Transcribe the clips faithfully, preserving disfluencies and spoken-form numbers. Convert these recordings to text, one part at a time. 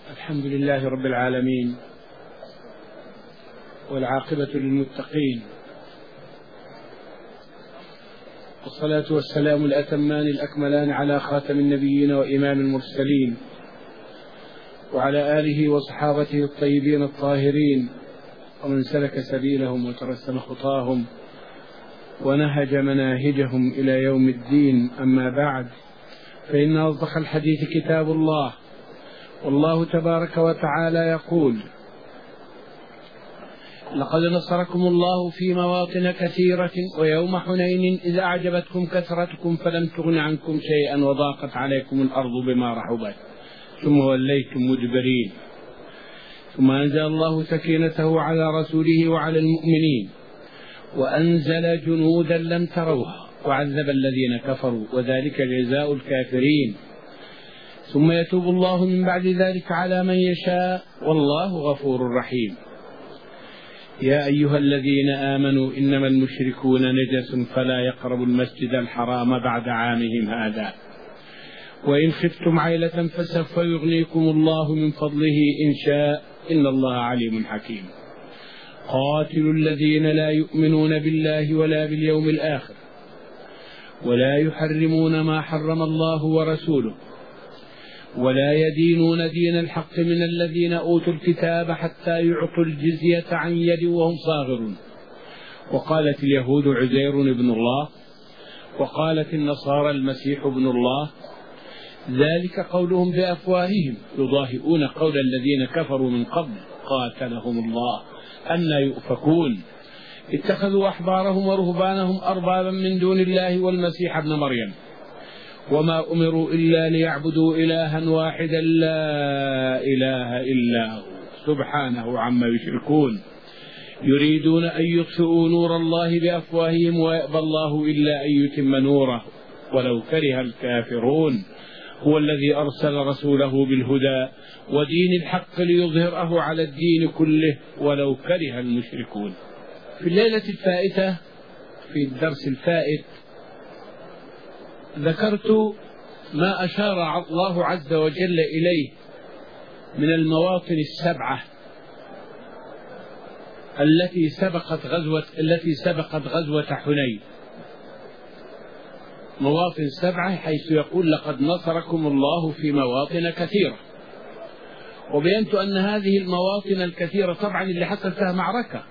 الحمد لله رب العالمين، والعاقبة للمتقين، والصلاة والسلام الأتمان الأكملان على خاتم النبيين وإمام المرسلين، وعلى آله وصحابته الطيبين الطاهرين، ومن سلك سبيلهم وترسم خطاهم ونهج مناهجهم إلى يوم الدين. أما بعد، فإن أصدق الحديث كتاب الله، والله تبارك وتعالى يقول: لقد نصركم الله في مواطن كثيرة ويوم حنين إذ أعجبتكم كثرتكم فلم تغن عنكم شيئا وضاقت عليكم الأرض بما رحبت ثم وليتم مدبرين. ثم أنزل الله سكينته على رسوله وعلى المؤمنين وأنزل جنودا لم تروها وعذب الذين كفروا وذلك جزاء الكافرين. ثم يتوب الله من بعد ذلك على من يشاء والله غفور رحيم. يا أيها الذين آمنوا إنما المشركون نجس فلا يقربوا المسجد الحرام بعد عامهم هذا، وإن خفتم عيلة فسوف يغنيكم الله من فضله إن شاء إن الله عليم حكيم. قاتلوا الذين لا يؤمنون بالله ولا باليوم الآخر ولا يحرمون ما حرم الله ورسوله ولا يدينون دين الحق من الذين أوتوا الكتاب حتى يعطوا الجزية عن يد وهم صاغرون. وقالت اليهود عزير ابن الله وقالت النصارى المسيح ابن الله، ذلك قولهم بأفواههم يضاهئون قول الذين كفروا من قبل قاتلهم الله أنى يؤفكون. اتخذوا أحبارهم ورهبانهم أربابا من دون الله والمسيح ابن مريم وما أمروا إلا ليعبدوا إلها واحدا لا إله إلا هو سبحانه عما يشركون. يريدون أن يطفئوا نور الله بأفواههم ويأبى الله إلا أن يتم نوره ولو كره الكافرون. هو الذي أرسل رسوله بالهدى ودين الحق ليظهره على الدين كله ولو كره المشركون. في الليلة الفائتة في الدرس الفائت ذكرت ما أشار الله عز وجل إليه من المواطن السبعة التي سبقت غزوة التي سبقت غزوة حنين. مواطن سبعة حيث يقول: لقد نصركم الله في مواطن كثيرة. وبينت أن هذه المواطن الكثيرة طبعا اللي حصل فيها معركة،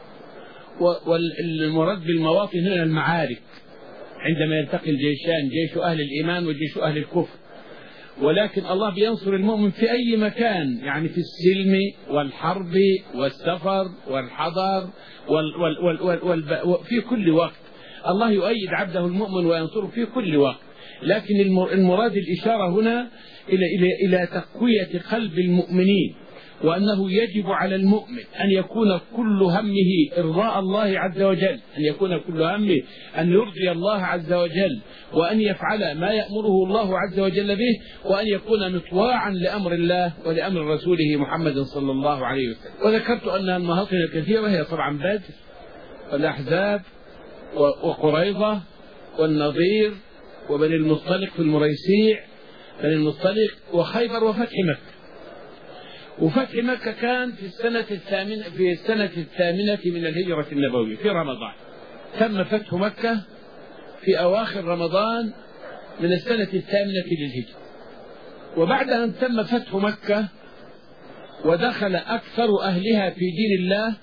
والمراد بالمواطن هنا المعارك عندما يلتقي الجيشان، جيش أهل الإيمان وجيش أهل الكفر. ولكن الله بينصر المؤمن في أي مكان، يعني في السلم والحرب والسفر والحضر وال وال وال وال وال في كل وقت الله يؤيد عبده المؤمن وينصره في كل وقت. لكن المراد الإشارة هنا إلى إلى إلى تقوية قلب المؤمنين، وأنه يجب على المؤمن أن يكون كل همه إرضاء الله عز وجل، أن يكون كل همه أن يرضي الله عز وجل وأن يفعل ما يأمره الله عز وجل به، وأن يكون مطواعا لأمر الله ولأمر رسوله محمد صلى الله عليه وسلم. وذكرت أن المواطن الكثيرة هي طبعا بدر والأحزاب وقريظة والنضير وبني المصطلق في المريسيع بني المصطلق وخيبر وفتح مكة. وفتح مكة كان في السنة الثامنة في السنة الثامنة من الهجرة النبوية في رمضان. تم فتح مكة في أواخر رمضان من السنة الثامنة للهجرة. وبعد أن تم فتح مكة ودخل أكثر أهلها في دين الله،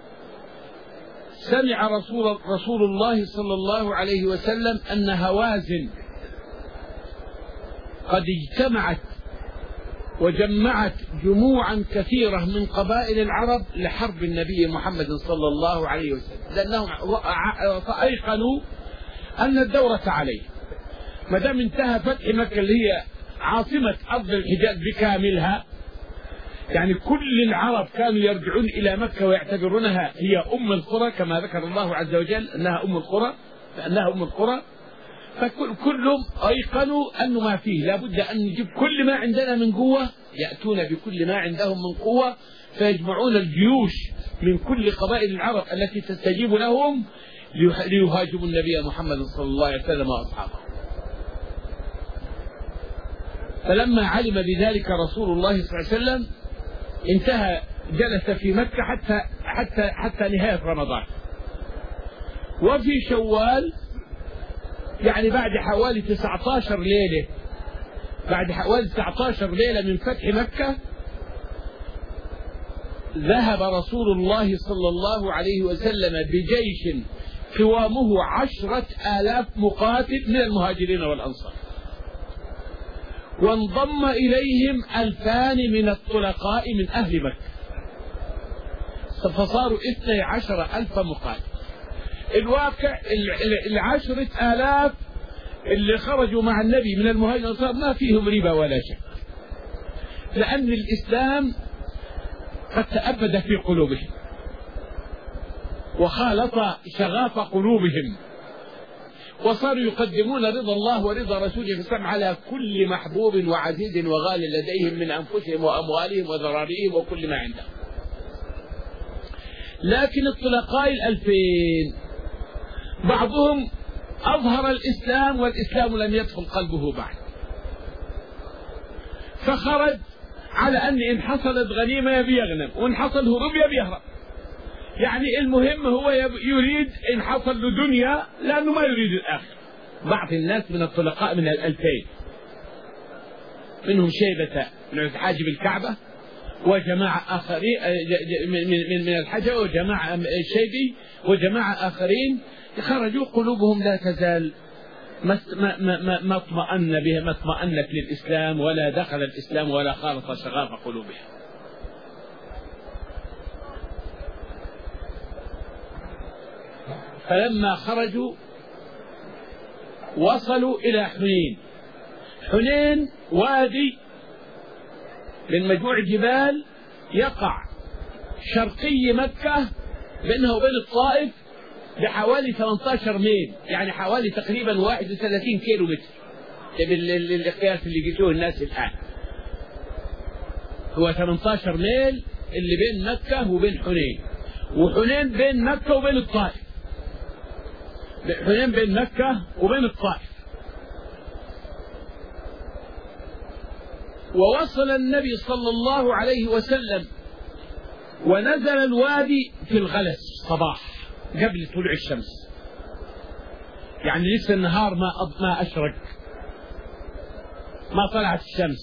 سمع رسول رسول الله صلى الله عليه وسلم أن هوازن قد اجتمعت وجمعت جموعا كثيرة من قبائل العرب لحرب النبي محمد صلى الله عليه وسلم، لأنهم أيقنوا أن الدورة عليه. ما دام انتهى فتح مكة اللي هي عاصمة أرض الحجاز بكاملها، يعني كل العرب كانوا يرجعون إلى مكة ويعتبرونها هي أم القرى كما ذكر الله عز وجل أنها أم القرى فأنها أم القرى. فكلهم أيقنوا أنه ما فيه لابد أن نجيب كل ما عندنا من قوة، يأتون بكل ما عندهم من قوة فيجمعون الجيوش من كل قبائل العرب التي تستجيب لهم ليهاجموا النبي محمد صلى الله عليه وسلم وأصحابه. فلما علم بذلك رسول الله صلى الله عليه وسلم انتهى، جلس في مكة حتى حتى حتى نهاية رمضان. وفي شوال يعني بعد حوالي تسعة عشر ليلة، بعد حوالي تسعة عشر ليلة من فتح مكة، ذهب رسول الله صلى الله عليه وسلم بجيش قوامه عشرة آلاف مقاتل من المهاجرين والأنصار، وانضم إليهم ألفان من الطلقاء من أهل مكة، فصاروا اثني عشر ألف مقاتل. الواقع العشرة آلاف اللي خرجوا مع النبي من المهاجرين والأنصار ما فيهم ريبة ولا شك، لأن الإسلام قد تأبد في قلوبهم وخالط شغاف قلوبهم، وصاروا يقدمون رضا الله ورضا رسوله في السمع على كل محبوب وعزيز وغال لديهم من أنفسهم وأموالهم وذراريهم وكل ما عندهم. لكن الطلقاء الألفين بعضهم أظهر الإسلام والإسلام لم يدخل قلبه بعد، فخرج على أن إن حصلت غنيمة يبي يغنم، وإن حصل هروب يبي يهرب، يعني المهم هو يريد إن حصل له دنيا لأنه ما يريد الآخر. بعض الناس من الطلقاء من الألفين منهم شيبة من حاجب الكعبة، وجماعة آخرين من من الحجة، وجماعة الشيبي، وجماعة آخرين خرجوا قلوبهم لا تزال ما ما ما اطمأن بها، ما اطمأنت للإسلام ولا دخل الإسلام ولا خالط شغاف قلوبها. فلما خرجوا وصلوا إلى حنين. حنين وادي من مجموع جبال يقع شرقي مكة بينها وبين الطائف بحوالي ثمانية عشر ميل، يعني حوالي تقريبا واحد وثلاثين كيلو متر بالقياس اللي قيسوه الناس الآن. هو ثمانية عشر ميل اللي بين مكة وبين حنين، وحنين بين مكة وبين الطائف، حنين بين مكة وبين الطائف. ووصل النبي صلى الله عليه وسلم ونزل الوادي في الغلس صباح قبل طلوع الشمس، يعني لسه النهار ما ما أشرق، ما طلعت الشمس،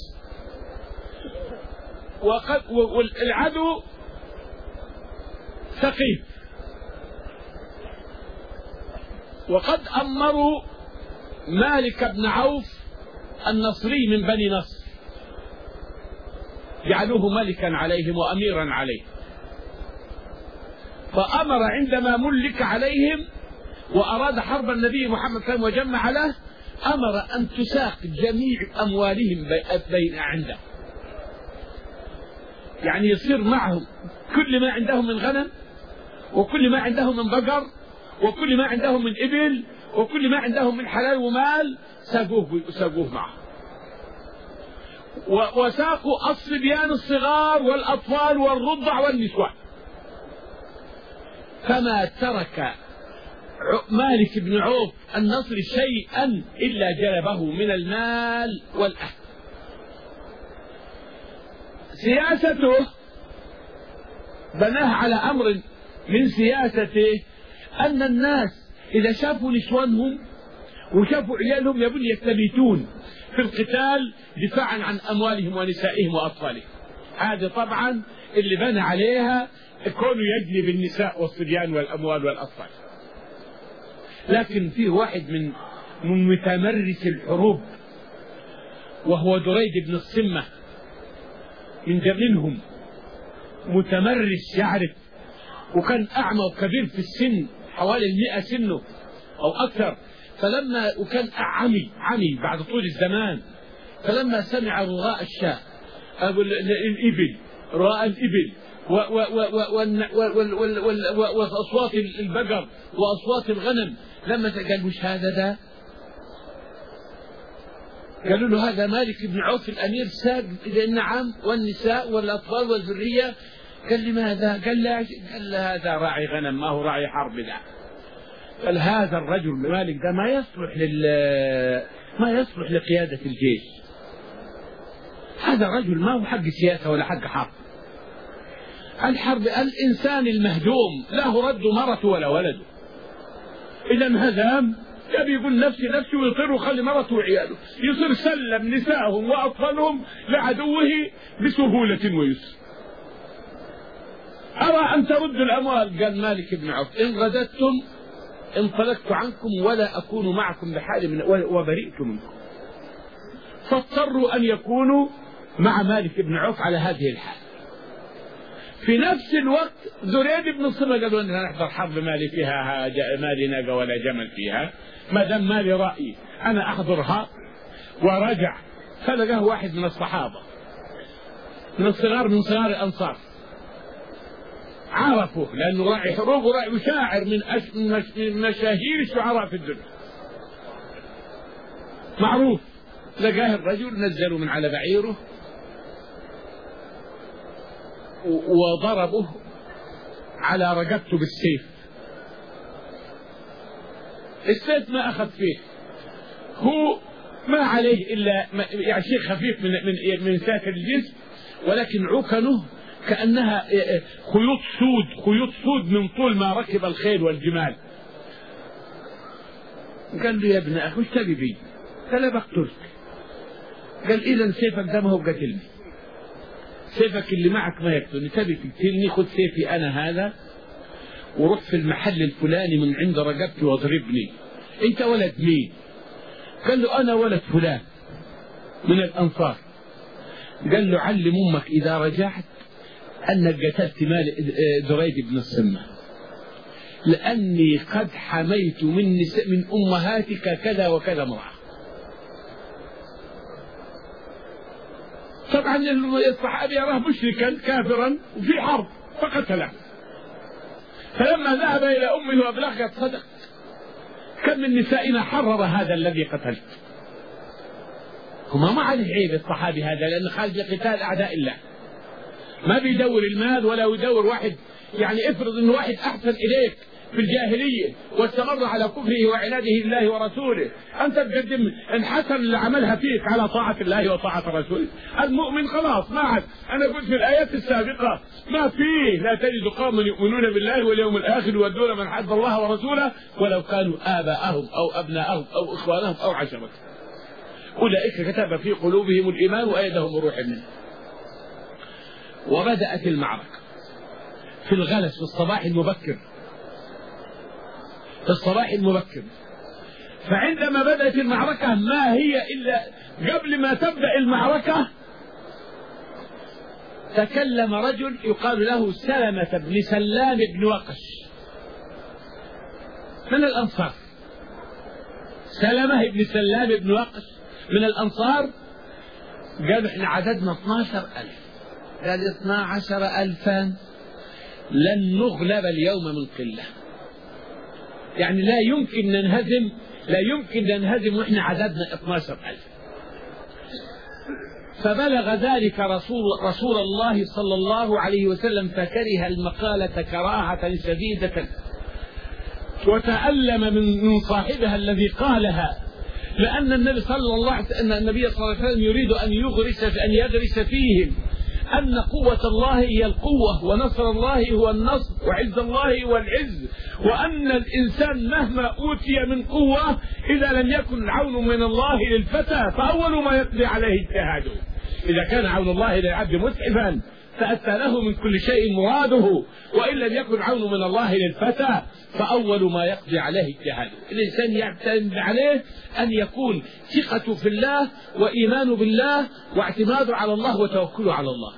وقد والعدو ثقيف، وقد أمروا مالك بن عوف النصري من بني نصر، جعلوه ملكا عليهم وأميرا عليهم. فأمر عندما ملك عليهم وأراد حرب النبي محمد صلى الله عليه وسلم وجمع له، أمر أن تساق جميع أموالهم بين عنده، يعني يصير معهم كل ما عندهم من غنم، وكل ما عندهم من بقر، وكل ما عندهم من إبل، وكل ما عندهم من حلال ومال ساقوه ساقوه معه. وساقوا الصبيان الصغار والأطفال والرضع والنسوان، فما ترك مالك بن عوف النصري شيئا إلا جلبه من المال والأهل. سياسته بناه على أمر من سياسته أن الناس إذا شافوا نسوانهم وشافوا عيالهم يبون يستبيتون في القتال دفاعا عن أموالهم ونسائهم وأطفالهم. هذا طبعا اللي بنى عليها كونه يجلب النساء والصبيان والأموال والأطفال. لكن فيه واحد من من متمرس الحروب وهو دريد بن الصمة، من منهم متمرس يعرف، وكان أعمى وكبير في السن حوالي المئة سنه أو أكثر، فلما وكان عمي عمي بعد طول الزمان، فلما سمع رغاء الشاة أو الإبل رغاء الإبل وأصوات البقر وأصوات الغنم، لما قال مش هذا ده؟ قالوا له هذا مالك بن عوف الأمير ساق النعم والنساء والأطفال والذرية. قال لماذا؟ قال له قال له هذا راعي غنم ما هو راعي حرب. ده قال هذا الرجل مالك ده ما يصلح لل ما يصلح لقيادة الجيش، هذا رجل ما هو حق سياسة ولا حق حرب. الحرب الإنسان المهدوم له رد مرته ولا ولده، إذا هزام يبي يقول نفسي نفسي ويطير ويخلي مرته وعياله، يصير سلم نسائهم وأطفالهم لعدوه بسهولة ويسر. أرى أن تردوا الأموال. قال مالك بن عوف إن رددتم انطلقت عنكم ولا أكون معكم بحال من وبرئت منكم. فاضطروا أن يكونوا مع مالك بن عوف على هذه الحال. في نفس الوقت زريد بن الصمة قالوا أننا نحضر حرب مالي فيها مالي ناقة ولا جمل فيها، ما دام مالي رأيي أنا أحضرها. ورجع فلقاه واحد من الصحابة من صغار من صغار الأنصار، عرفه لأنه راعي حروب وراعي شاعر من, أش... من مشاهير الشعراء في الدنيا، معروف. لقاه الرجل نزلوا من على بعيره وضربه على رقبته بالسيف. السيف ما أخذ فيه، هو ما عليه إلا يعني شيء خفيف من من من ساتر الجسم، ولكن عكنه كأنها خيوط سود خيوط سود من طول ما ركب الخيل والجمال. قال له يا ابن أخي وش تبي بي؟ قال بقتلك. قال إذا سيفك ده ما هو قتلني، سيفك اللي معك ما يقتلني، تبي تقتلني خذ سيفي أنا هذا وروح في المحل الفلاني من عند رقبتي واضربني. أنت ولد مين؟ قال له أنا ولد فلان من الأنصار. قال له علم أمك إذا رجعت أنك قتلت مال دريد بن الصمة، لأني قد حميت من نساء من أمهاتك كذا وكذا امرأة. طبعا الصحابي يراه مشركا كافرا وفي حرب فقتله. فلما ذهب إلى أمه وأبلغت صدق، كم من نسائنا حرر هذا الذي قتلت. هما ما عليه عيب الصحابي هذا، لأن خارج لقتال أعداء الله، ما بيدور المال ولا يدور واحد. يعني افرض أنه واحد أحسن إليك في الجاهلية واستمر على كفره وعناده لله ورسوله، أنت تقدم الحسن اللي عملها فيك على طاعة الله وطاعة رسوله. المؤمن خلاص ما عاد. أنا قلت في الآيات السابقة ما فيه لا تجد قوما يؤمنون بالله واليوم الآخر يودون من حد الله ورسوله ولو كانوا آباءهم أو أبناءهم أو إخوانهم أو عشيرتهم، أولئك كتب في قلوبهم الإيمان وأيدهم بروح منه. وبدأت المعركة في الغلس في الصباح المبكر في الصباح المبكر فعندما بدأت المعركة ما هي إلا قبل ما تبدأ المعركة تكلم رجل يقال له سلمة بن سلام بن وقش من الأنصار. سلمة بن سلام بن وقش من الأنصار قال احنا عددنا اثني عشر ألف. قال اثني عشر ألفا لن نغلب اليوم من قلة، يعني لا يمكن ننهزم لا يمكن ننهزم واحنا عددنا اثني عشر ألف. فبلغ ذلك رسول رسول الله صلى الله عليه وسلم فكره المقالة كراهة شديدة وتألم من صاحبها الذي قالها، لأن النبي صلى الله عليه وسلم النبي صلى الله عليه وسلم يريد أن يغرس أن يغرس فيهم أن قوة الله هي القوة ونصر الله هو النصر وعز الله هو العز، وأن الإنسان مهما أوتي من قوة إذا لم يكن عون من الله للفتى فأول ما يقضي عليه اجتهاده. إذا كان عون الله للعبد مسعفا فأتى له من كل شيء مراده، وإن لم يكن عون من الله للفتى فأول ما يقضي عليه اجتهاده. الإنسان يعتمد عليه أن يكون ثقته في الله وإيمانه بالله واعتماده على الله وتوكله على الله.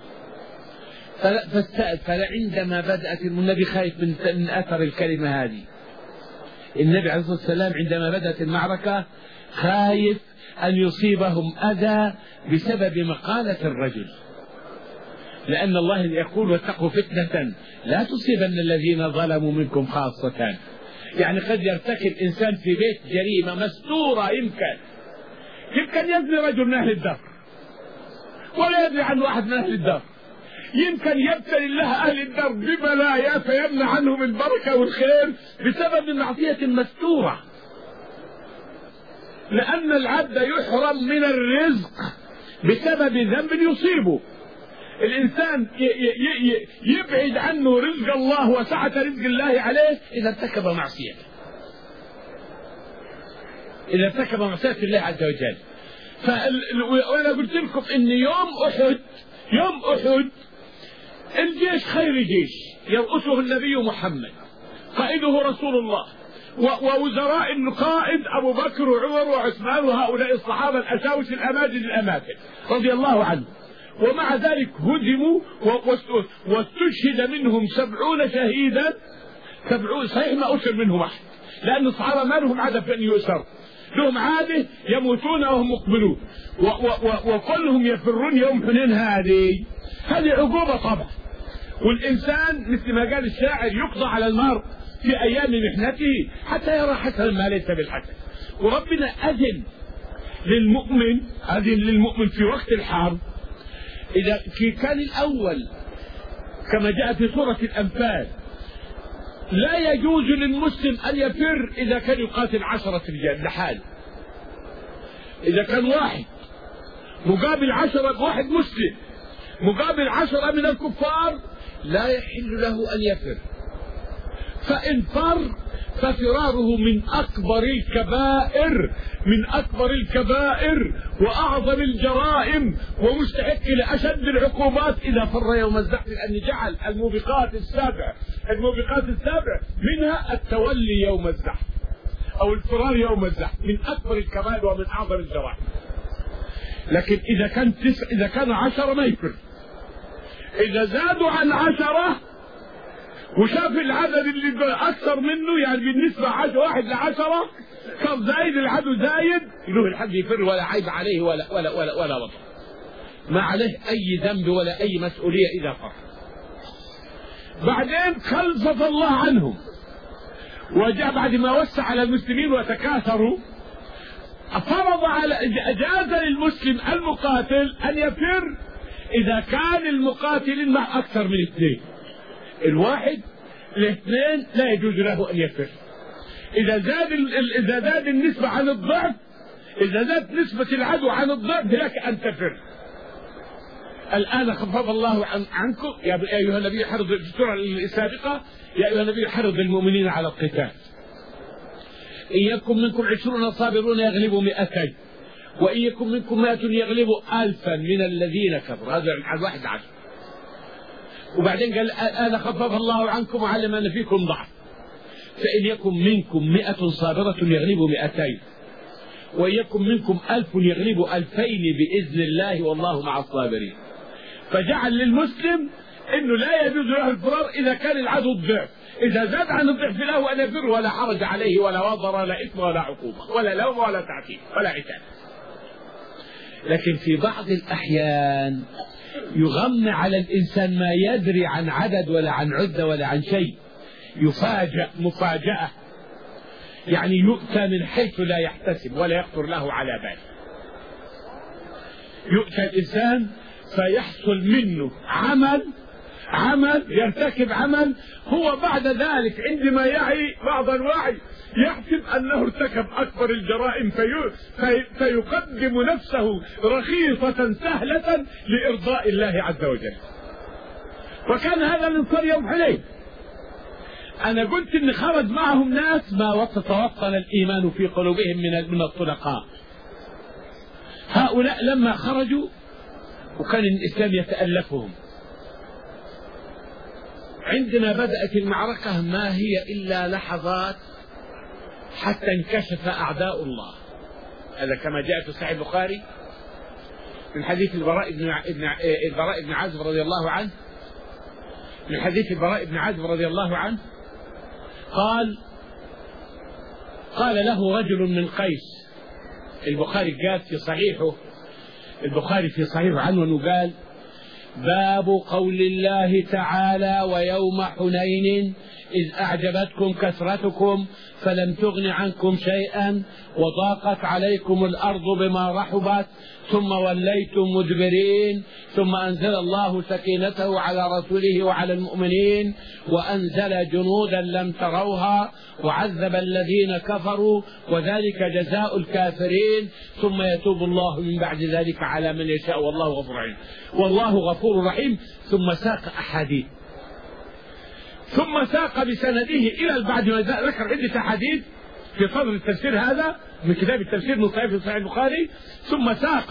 فعندما بدأت النبي خايف من أثر الكلمة هذه، النبي عليه الصلاة والسلام عندما بدأت المعركة خايف أن يصيبهم أذى بسبب مقالة الرجل، لأن الله يقول واتقوا فتنة لا تصيبن الذين ظلموا منكم خاصة. يعني قد يرتكب إنسان في بيت جريمة مستورة، يمكن يمكن يزني رجل من أهل الدار ولا يدري عن واحد من أهل الدار، يمكن يبتلي الله أهل الدار ببلايا فيمنع عنهم البركة والخير بسبب معصية مستورة. لأن العبد يحرم من الرزق بسبب ذنب يصيبه. الإنسان يبعد عنه رزق الله وسعة رزق الله عليه إذا ارتكب معصية، إذا ارتكب معصية الله عز وجل. وأنا قلت لكم إن يوم أحد، يوم أحد الجيش خير جيش يرأسه النبي محمد، قائده رسول الله، ووزراء القائد أبو بكر وعمر وعثمان وهؤلاء الصحابة الأساوس الأماجد الأماكن رضي الله عنهم، ومع ذلك هزموا واستشهد منهم سبعون شهيدا. سبعون صحيح ما أسر منهم أحد، لأن الصحابة ما لهم عادة في أن يؤسروا، لهم عادة يموتون وهم مقبلون، وكلهم يفرون يوم حنين. هذه هذه عقوبة طبعا. والإنسان مثل ما قال الشاعر يقضى على المرء في أيام محنته حتى يرى حسنا ما ليس بالحسن. وربنا أذن للمؤمن، أذن للمؤمن في وقت الحرب. إذا كان الأول كما جاء في سورة الأنفال لا يجوز للمسلم أن يفر إذا كان يقاتل عشرة رجال لحاله. إذا كان واحد مقابل عشرة، واحد مسلم مقابل عشرة من الكفار، لا يحل له أن يفر. فإن فر ففراره من أكبر الكبائر، من أكبر الكبائر وأعظم الجرائم، ومستحق لأشد العقوبات إذا فر يوم الزحف، لأن جعل الموبقات السابع، الموبقات السابع منها التولي يوم الزحف أو الفرار يوم الزحف، من أكبر الكبائر ومن أعظم الجرائم. لكن إذا كان تسع، إذا كان عشرة ما يفر. إذا زادوا عن عشرة وشاف العدد اللي أكثر منه، يعني بالنسبة عشر واحد لعشرة صار زايد، العدد زايد، يروح الحد يفر ولا عيب عليه ولا ولا ولا ولا وضع، ما عليه أي ذنب ولا أي مسؤولية إذا فر. بعدين خلصت الله عنهم، وجاء بعد ما وسع على المسلمين وتكاثروا فرض على أجاز للمسلم المقاتل أن يفر إذا كان المقاتل مع أكثر من اثنين. الواحد الاثنين لا يجوز له أن يفر. إذا زاد إذا زاد النسبة عن الضعف، إذا زادت نسبة العدو عن الضعف لك أن تفر. الآن خفف الله عن عنكم يا أيها النبي، حرض في السورة السابقة يا أيها النبي حرض المؤمنين على القتال. إن يكن منكم عشرون صابرون يغلبوا مئتين، وإن يكن منكم مائة يغلبوا ألفا من الذين كفروا. هذا عن واحد عشر. وبعدين قال الآن خفف الله عنكم وعلم أن فيكم ضعف، فإن يكن منكم مئة صابرة يغلبوا مئتين، وإن يكن منكم ألف يغلبوا ألفين بإذن الله والله مع الصابرين. فجعل للمسلم أنه لا يجوز له الفرار إذا كان العدو الضعف. إذا زاد عن الضعف له أن يفر ولا حرج عليه ولا وضر ولا إثم ولا عقوبة ولا لوم ولا تعتيب ولا عتاب. لكن في بعض الأحيان يغم على الإنسان ما يدري عن عدد ولا عن عدة ولا عن شيء، يفاجأ مفاجأة، يعني يؤتى من حيث لا يحتسب ولا يخطر له على بال. يؤتى الإنسان فيحصل منه عمل عمل يرتكب عمل، هو بعد ذلك عندما يعي بعض الوعي يحسب أنه ارتكب أكبر الجرائم، في في فيقدم نفسه رخيصة سهلة لإرضاء الله عز وجل. وكان هذا من صار يوم حنين. أنا قلت إن خرج معهم ناس ما تتوطن الإيمان في قلوبهم من من الطلقاء. هؤلاء لما خرجوا وكان الإسلام يتألفهم، عندما بدأت المعركة ما هي إلا لحظات حتى انكشف أعداء الله. هذا كما جاء في صحيح البخاري من حديث البراء بن البراء بن عازب رضي الله عنه، من حديث البراء بن عازب رضي الله عنه قال قال له رجل من قيس. البخاري قال في صحيحه، البخاري في صحيحه عنه قال: باب قول الله تعالى: ويوم حنين إذ أعجبتكم كثرتكم فلم تغن عنكم شيئا وضاقت عليكم الأرض بما رحبت ثم وليتم مدبرين ثم أنزل الله سكينته على رسوله وعلى المؤمنين وأنزل جنودا لم تروها وعذب الذين كفروا وذلك جزاء الكافرين ثم يتوب الله من بعد ذلك على من يشاء والله غفور رحيم. والله غفور رحيم. ثم ساق أحاديث ثم ساق بسنده إلى بعد ما ذكر عدة أحاديث في صدر التفسير هذا من كتاب التفسير من صحيح البخاري ثم ساق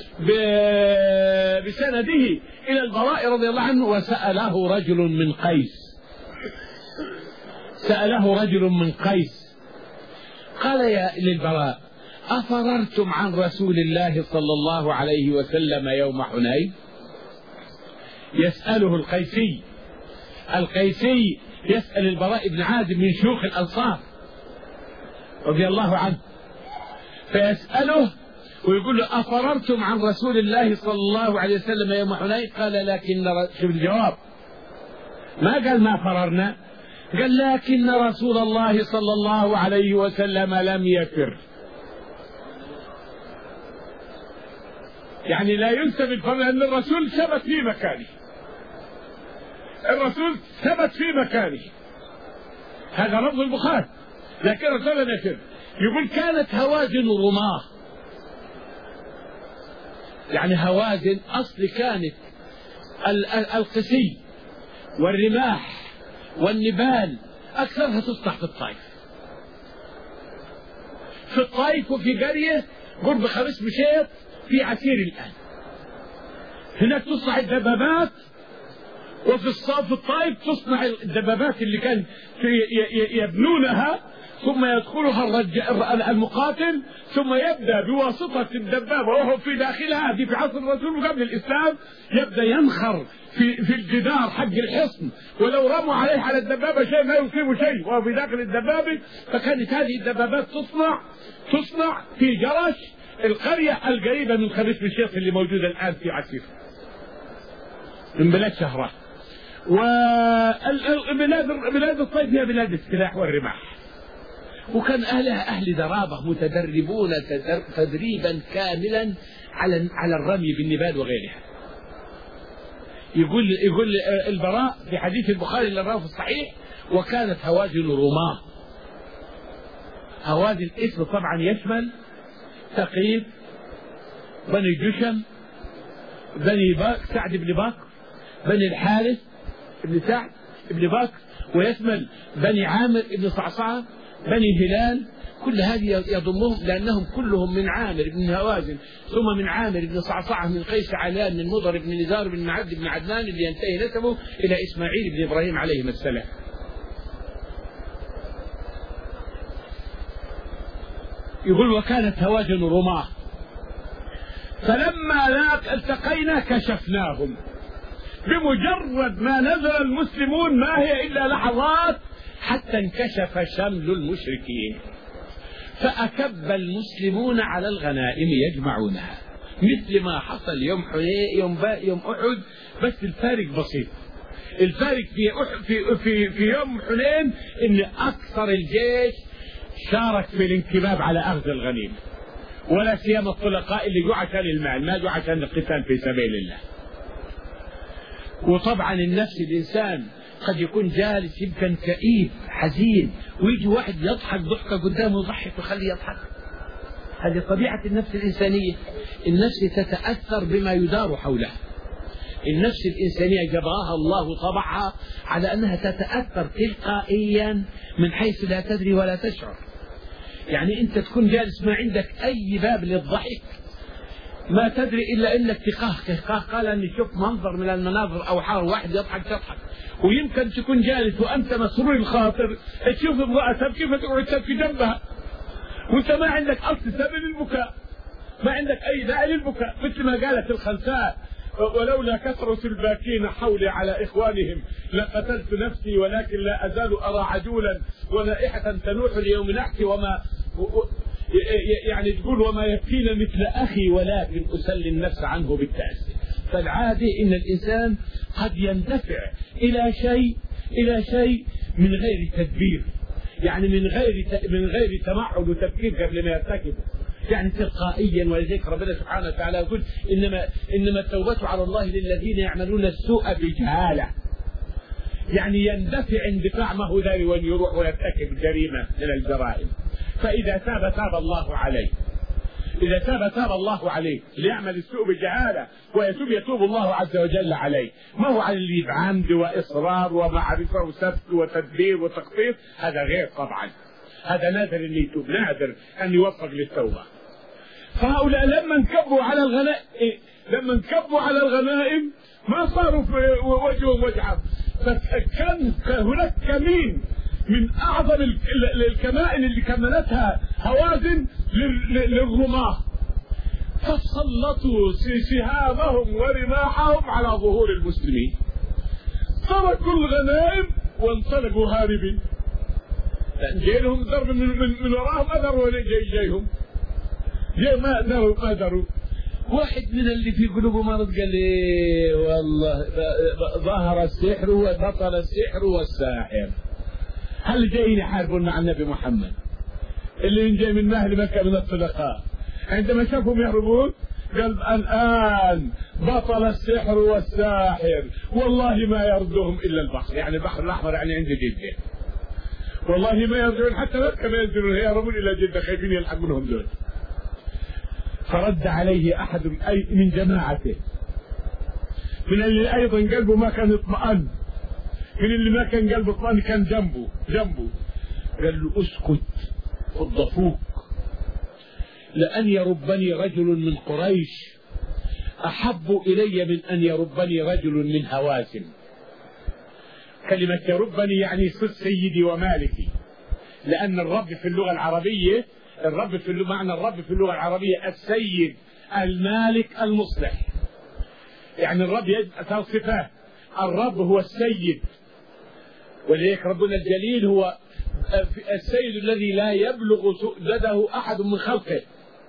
بسنده إلى البراء رضي الله عنه وسأله رجل من قيس سأله رجل من قيس قال يا للبراء أفررتم عن رسول الله صلى الله عليه وسلم يوم حنين؟ يسأله القيسي القيسي يسأل البراء بن عازب من شيوخ الأنصار رضي الله عنه فيسأله ويقول له أفررتم عن رسول الله صلى الله عليه وسلم يوم حنين؟ قال لكن شوف الجواب ما قال ما فررنا قال لكن رسول الله صلى الله عليه وسلم لم يفر. يعني لا ينسب الفر أن الرسول ثبت في مكانه الرسول ثبت في مكانه هذا لفظ البخاري لكن الرسول لم يفر. يقول كانت هوازن رماه يعني هوازن أصل كانت القسي والرماح والنبال أكثرها تصنع في الطائف في الطائف وفي قرية قرب خمس مشيط في عسير الآن هناك تصنع الدبابات وفي الصاف الطائف تصنع الدبابات اللي كان يبنونها ثم يدخلها المقاتل ثم يبدأ بواسطة الدبابة وهو في داخلها دي في عصر الرسول قبل الإسلام يبدأ ينخر في في الجدار حق الحصن ولو رموا عليه على الدبابة شيء ما يصيبه شيء وهو في داخل الدبابة. فكانت هذه الدبابات تصنع تصنع في جرش القرية القريبة من خميس مشيط اللي موجودة الآن في عسير من بلاد شهران. وبلاد بلاد الطيف هي بلاد السلاح والرماح وكان أهلها أهل درابة متدربون تدريبا كاملا على على الرمي بالنبال وغيرها. يقول يقول البراء في حديث البخاري اللي رواه في الصحيح وكانت هوازن رماه. هوازن اسم طبعا يشمل ثقيف بني جشم بني باك سعد بن باكر بني الحارث بن سعد بن باكر ويشمل بني عامر بن صعصعة بني هلال كل هذه يضمهم لأنهم كلهم من عامر بن هوازن ثم من عامر بن صعصعة من قيس علان من مضر بن نزار بن معد بن عدنان اللي ينتهي نسبه إلى إسماعيل بن إبراهيم عليهما السلام. يقول وكانت هوازن رماه فلما لاق التقينا كشفناهم. بمجرد ما نزل المسلمون ما هي إلا لحظات حتى انكشف شمل المشركين فأكب المسلمون على الغنائم يجمعونها مثل ما حصل يوم حنين يوم يوم أحد بس الفارق بسيط. الفارق في في في في يوم حنين إن أكثر الجيش شارك في الانكباب على أخذ الغنيمة ولا سيما الطلقاء اللي جو عشان المال ما جو عشان القتال في سبيل الله. وطبعا النفس الإنسان قد يكون جالس يمكن كئيب حزين ويجي واحد يضحك ضحكة قدامه يضحك ويخليه يضحك. هذه طبيعة النفس الإنسانية. النفس تتأثر بما يدار حولها. النفس الإنسانية جبرها الله طبعها على أنها تتأثر تلقائيا من حيث لا تدري ولا تشعر. يعني أنت تكون جالس ما عندك أي باب للضحك ما تدري إلا أنك تقهقه قال أني شوف منظر من المناظر أو حار واحد يضحك تضحك. ويمكن تكون جالس وأنت مسرور الخاطر تشوف امرأة كيف تقعد تبكي جنبها وأنت ما عندك أصل سبب للبكاء ما عندك أي داعي للبكاء مثل ما قالت الخنساء ولولا كثرة الباكين حولي على إخوانهم لقتلت نفسي ولكن لا أزال أرى عجولا ونائحة تنوح اليوم نحكي وما يعني تقول وما يكفينا مثل أخي ولكن أسلي النفس عنه بالتأسي. فالعادي إن الإنسان قد يندفع إلى شيء إلى شيء من غير تدبير، يعني من غير من غير تمعن وتفكير قبل ما يرتكب، يعني تلقائيا. ولذلك ربنا سبحانه وتعالى يقول انما انما التوبه على الله للذين يعملون السوء بجهاله، يعني يندفع اندفاع ما هو داري وان يروح ويرتكب جريمه من الجرائم. فاذا تاب تاب الله عليه، إذا تاب تاب الله عليه. ليعمل السوء بجهالة ويتوب يتوب الله عز وجل عليه. ما هو على اللي بعمد وإصرار ومعرفة وسفك وتدبير وتخطيط، هذا غير طبعا، هذا نادر اللي يتوب، نادر أن يوفق للتوبة. فهؤلاء لما انكبوا على الغنائم لما انكبوا على الغنائم ما صاروا في وجههم وجههم، فكان هناك كمين من أعظم الكمائن اللي كملتها هوازن للرماة، فسلطوا سهامهم ورماحهم على ظهور المسلمين، تركوا الغنائم وانطلقوا هاربين. جايلهم ضرب من, من, من وراهم، أدروا جاي جايهم جاي ما أدروا ما أدروا. واحد من اللي في قلوبه مرض قال لي والله ظهر السحر وبطل السحر والساحر. هل جايين يحاربون مع النبي محمد اللي جاي من أهل مكة من الصدقاء؟ عندما شافهم يهربون قال الآن بطل السحر والساحر، والله ما يردهم إلا البحر، يعني البحر الأحمر يعني عند جدة، والله ما يرجعون حتى مكة، ما ينزلون يهربون إلى جدة خايفين يلحقونهم دول. فرد عليه أحد من جماعته من اللي أيضا قلبه ما كان يطمئن، من اللي ما كان قلبه يطمئن كان جنبه جنبه قال له اسكت الضفوك، لأن يربني رجل من قريش أحب إلي من أن يربني رجل من هوازن. كلمة يربني يعني صر سيدي ومالكي، لأن الرب في اللغة العربية الرب في اللغة معنى الرب في اللغة العربية السيد المالك المصلح، يعني الرب يجب صفات، الرب هو السيد، ولذلك ربنا الجليل هو السيد الذي لا يبلغ سؤدده أحد من خلقه،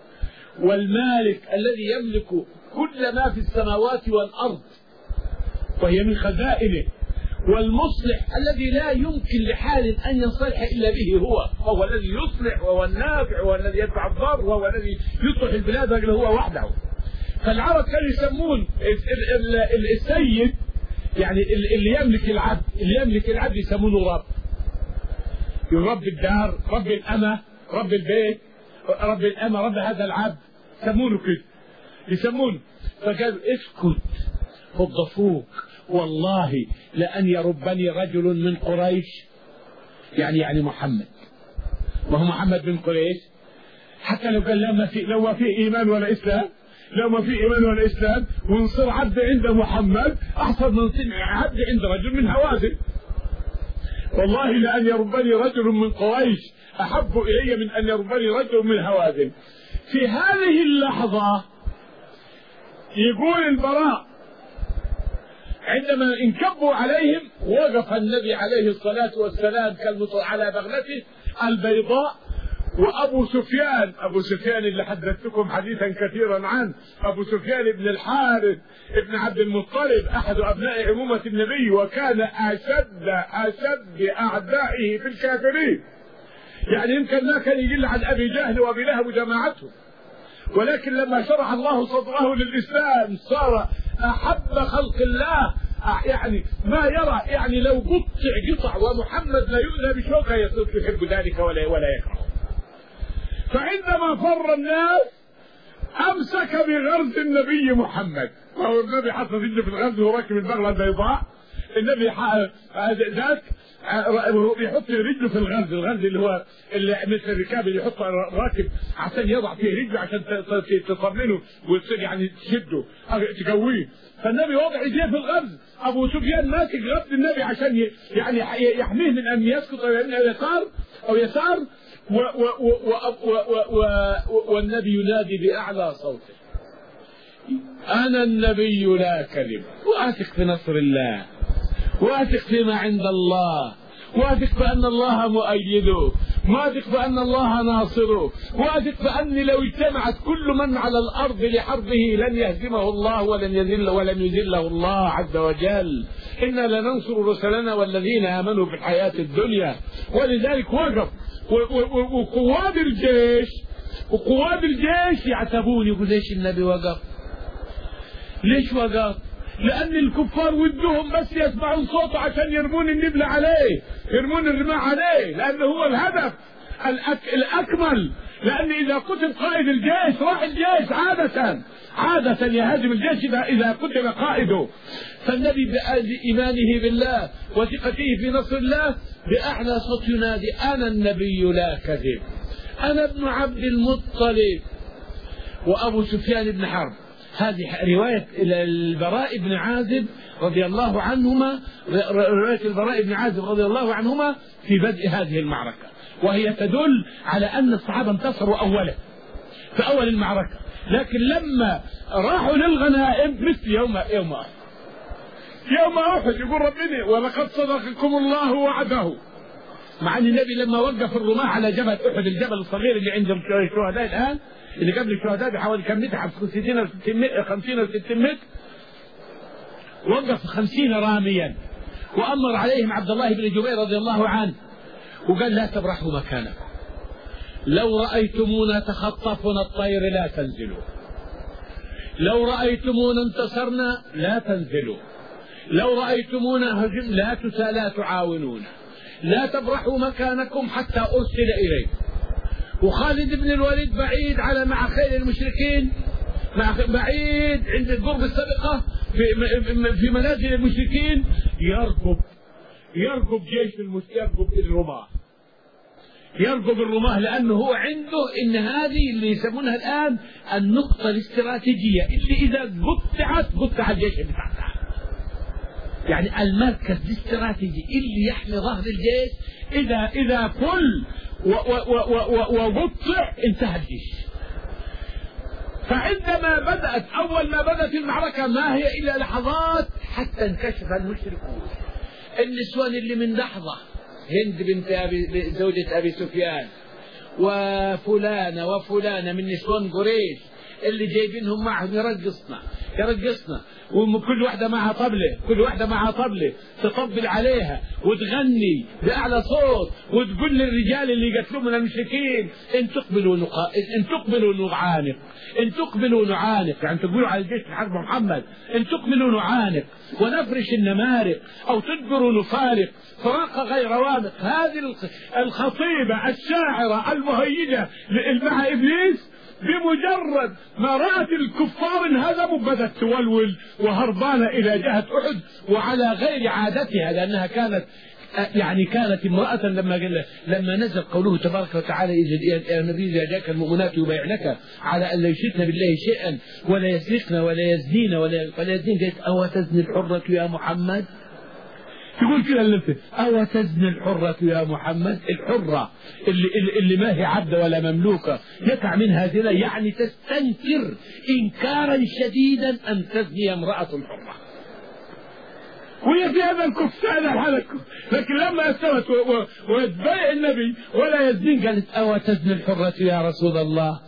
والمالك الذي يملك كل ما في السماوات والأرض وهي من خزائنه، والمصلح الذي لا يمكن لحال أن ينصلح إلا به هو، وهو الذي يصلح وهو النافع وهو الذي يدفع الضر وهو الذي يصلح البلاد رجل هو وحده. فالعرب كانوا يسمون السيد يعني اللي يملك العبد، اللي يملك العبد يسمونه رب، رب الدار، رب الأمة، رب البيت، رب الأمة، رب هذا العبد، يسمونه كده يسمونه. فقالوا اسكت فضفوك، والله لأن يربني رجل من قريش، يعني يعني محمد، وهو محمد من قريش، حتى لو قال لما في لو ما في إيمان ولا إسلام، لو ما في إيمان ولا إسلام ونصير عبد عند محمد أحسن من عبد عند رجل من هوازن. والله لأن يربني رجل من قريش أحب إلي من أن يربني رجل من هوازن. في هذه اللحظة يقول البراء عندما انكبوا عليهم وقف النبي عليه الصلاة والسلام كالمطر على بغلته البيضاء، وأبو سفيان أبو سفيان اللي حدثتكم حديثا كثيرا عنه، أبو سفيان بن الحارث ابن عبد المطلب أحد أبناء عمومة النبي، وكان أشد أشد أعدائه في الكافرين، يعني يمكن ما كان يقل عن أبي جهل وأبي لهب وجماعته، ولكن لما شرح الله صدره للإسلام صار أحب خلق الله، يعني ما يرى، يعني لو قطع قطع ومحمد لا يؤذى بشوكة يصير يحب ذلك ولا ولا يكره. فعندما فر الناس أمسك بغرز النبي محمد، وهو النبي حط رجله في الغرز وراكب البغلة البيضاء، النبي ذاك يحط رجله في الغرز، الغرز اللي هو اللي مثل الركاب اللي يحط راكب عشان يضع فيه رجله عشان تطمنه يعني تشده تقويه. فالنبي وضع ايديه في الغرز، ابو سفيان ماسك غرز النبي عشان يعني يحميه من ان يسقط الى يسار او يسار، و و و و و و والنبي ينادي باعلى صوته: انا النبي لا كذب، واثق في نصر الله، واثق فيما عند الله، واثق بأن الله مؤيده، واثق بأن الله ناصره، واثق بأن لو اجتمعت كل من على الأرض لحربه لن يهزمه الله ولن يذل ولن يذله الله عز وجل. إنا لننصر رسلنا والذين آمنوا في الحياة الدنيا. ولذلك وقف وقواد الجيش وقواد الجيش يعتبون، يقول ليش النبي وقف؟ ليش وقف؟ لأن الكفار ودهم بس يسمعون صوته عشان يرمون النبل عليه، يرمون الرماح عليه، لأنه هو الهدف الأك... الأكمل. لأن إذا قتل قائد الجيش راح الجيش عادة عادة يهاجم الجيش إذا إذا قتل قائده. فالنبي بإيمانه بالله وثقته في نصر الله بأعلى صوت ينادي: أنا النبي لا كذب، أنا ابن عبد المطلب وأبو سفيان بن حرب. هذه رواية البراء بن عازب رضي الله عنهما، رواية البراء بن عازب رضي الله عنهما في بدء هذه المعركة، وهي تدل على أن الصحابة انتصروا أولا في أول المعركة، لكن لما راحوا للغنائم مثل يوم يوم أحد يوم أحد يقول ربنا: ولقد صدقكم الله وعده. مع أن النبي لما وقف الرماة على جبل أحد، الجبل الصغير اللي عند الشهداء الآن، اللي قبل الشهداء بحوالي كم متر، خمسين أو ستين متر، وقف خمسين راميا، وأمر عليهم عبد الله بن جبير رضي الله عنه وقال: لا تبرحوا مكانكم، لو رأيتمونا تخطفنا الطير لا تنزلوا، لو رأيتمونا انتصرنا لا تنزلوا، لو رأيتمونا هجم لا لا تعاونونا، لا تبرحوا مكانكم حتى أرسل إليكم. وخالد بن الوليد بعيد على مع خيل المشركين، مع بعيد عند القرب السابقة في في منازل المشركين، يركب يركب جيش المشركين، يركب الرماة، يركب الرماة، لأنه هو عنده إن هذه اللي يسمونها الآن النقطة الاستراتيجية اللي إذا قطعت قطع الجيش بتاعها، يعني المركز الاستراتيجي اللي يحمي ظهر الجيش. إذا إذا كل وقطع انتهى الجيش. فعندما بدأت أول ما بدأت المعركة ما هي إلا لحظات حتى انكشف المشركون. النسوان اللي من لحظة، هند بنت أبي زوجة أبي سفيان وفلانة وفلانة من نسوان قريش اللي جايبينهم معهم يرقصنا يرقصنا وكل واحدة معها طبلة، كل واحدة معها طبلة تطبل عليها وتغني بأعلى صوت وتقول للرجال اللي يقتلون من المشركين: إن تقبلوا نقا... إن تقبلوا نعانق، إن تقبلوا نعانق، يعني تقولوا على الجيش في حرب محمد: إن تقبلوا نعانق ونفرش النمارق أو تدبروا نفارق فراق غير وامق. هذه الخطيبة الشاعرة المهيجة مع إبليس بمجرد ما رأت الكفار انهزموا بدأت تولول وهربانة إلى جهة أحد، وعلى غير عادتها، لأنها كانت يعني كانت امرأة لما لما نزل قوله تبارك وتعالى: يا النبي إذا جاءك المؤمنات يبايعنك على أن لا يشركن بالله شيئا ولا يسرقن ولا يزنين ولا ولا يزنين، قالت: أو تزني الحرة يا محمد؟ تقول كده اللي أو تزني الحرة يا محمد؟ الحرة اللي, اللي ما هي عبدة ولا مملوكة يقع منها زنا، يعني تستنكر إنكارا شديدا أن تزني امرأة حرة، وهي في هذا الكفار الحلق. لكن لما استوت وتبايع النبي ولا يزنين قالت: أو تزني الحرة يا رسول الله؟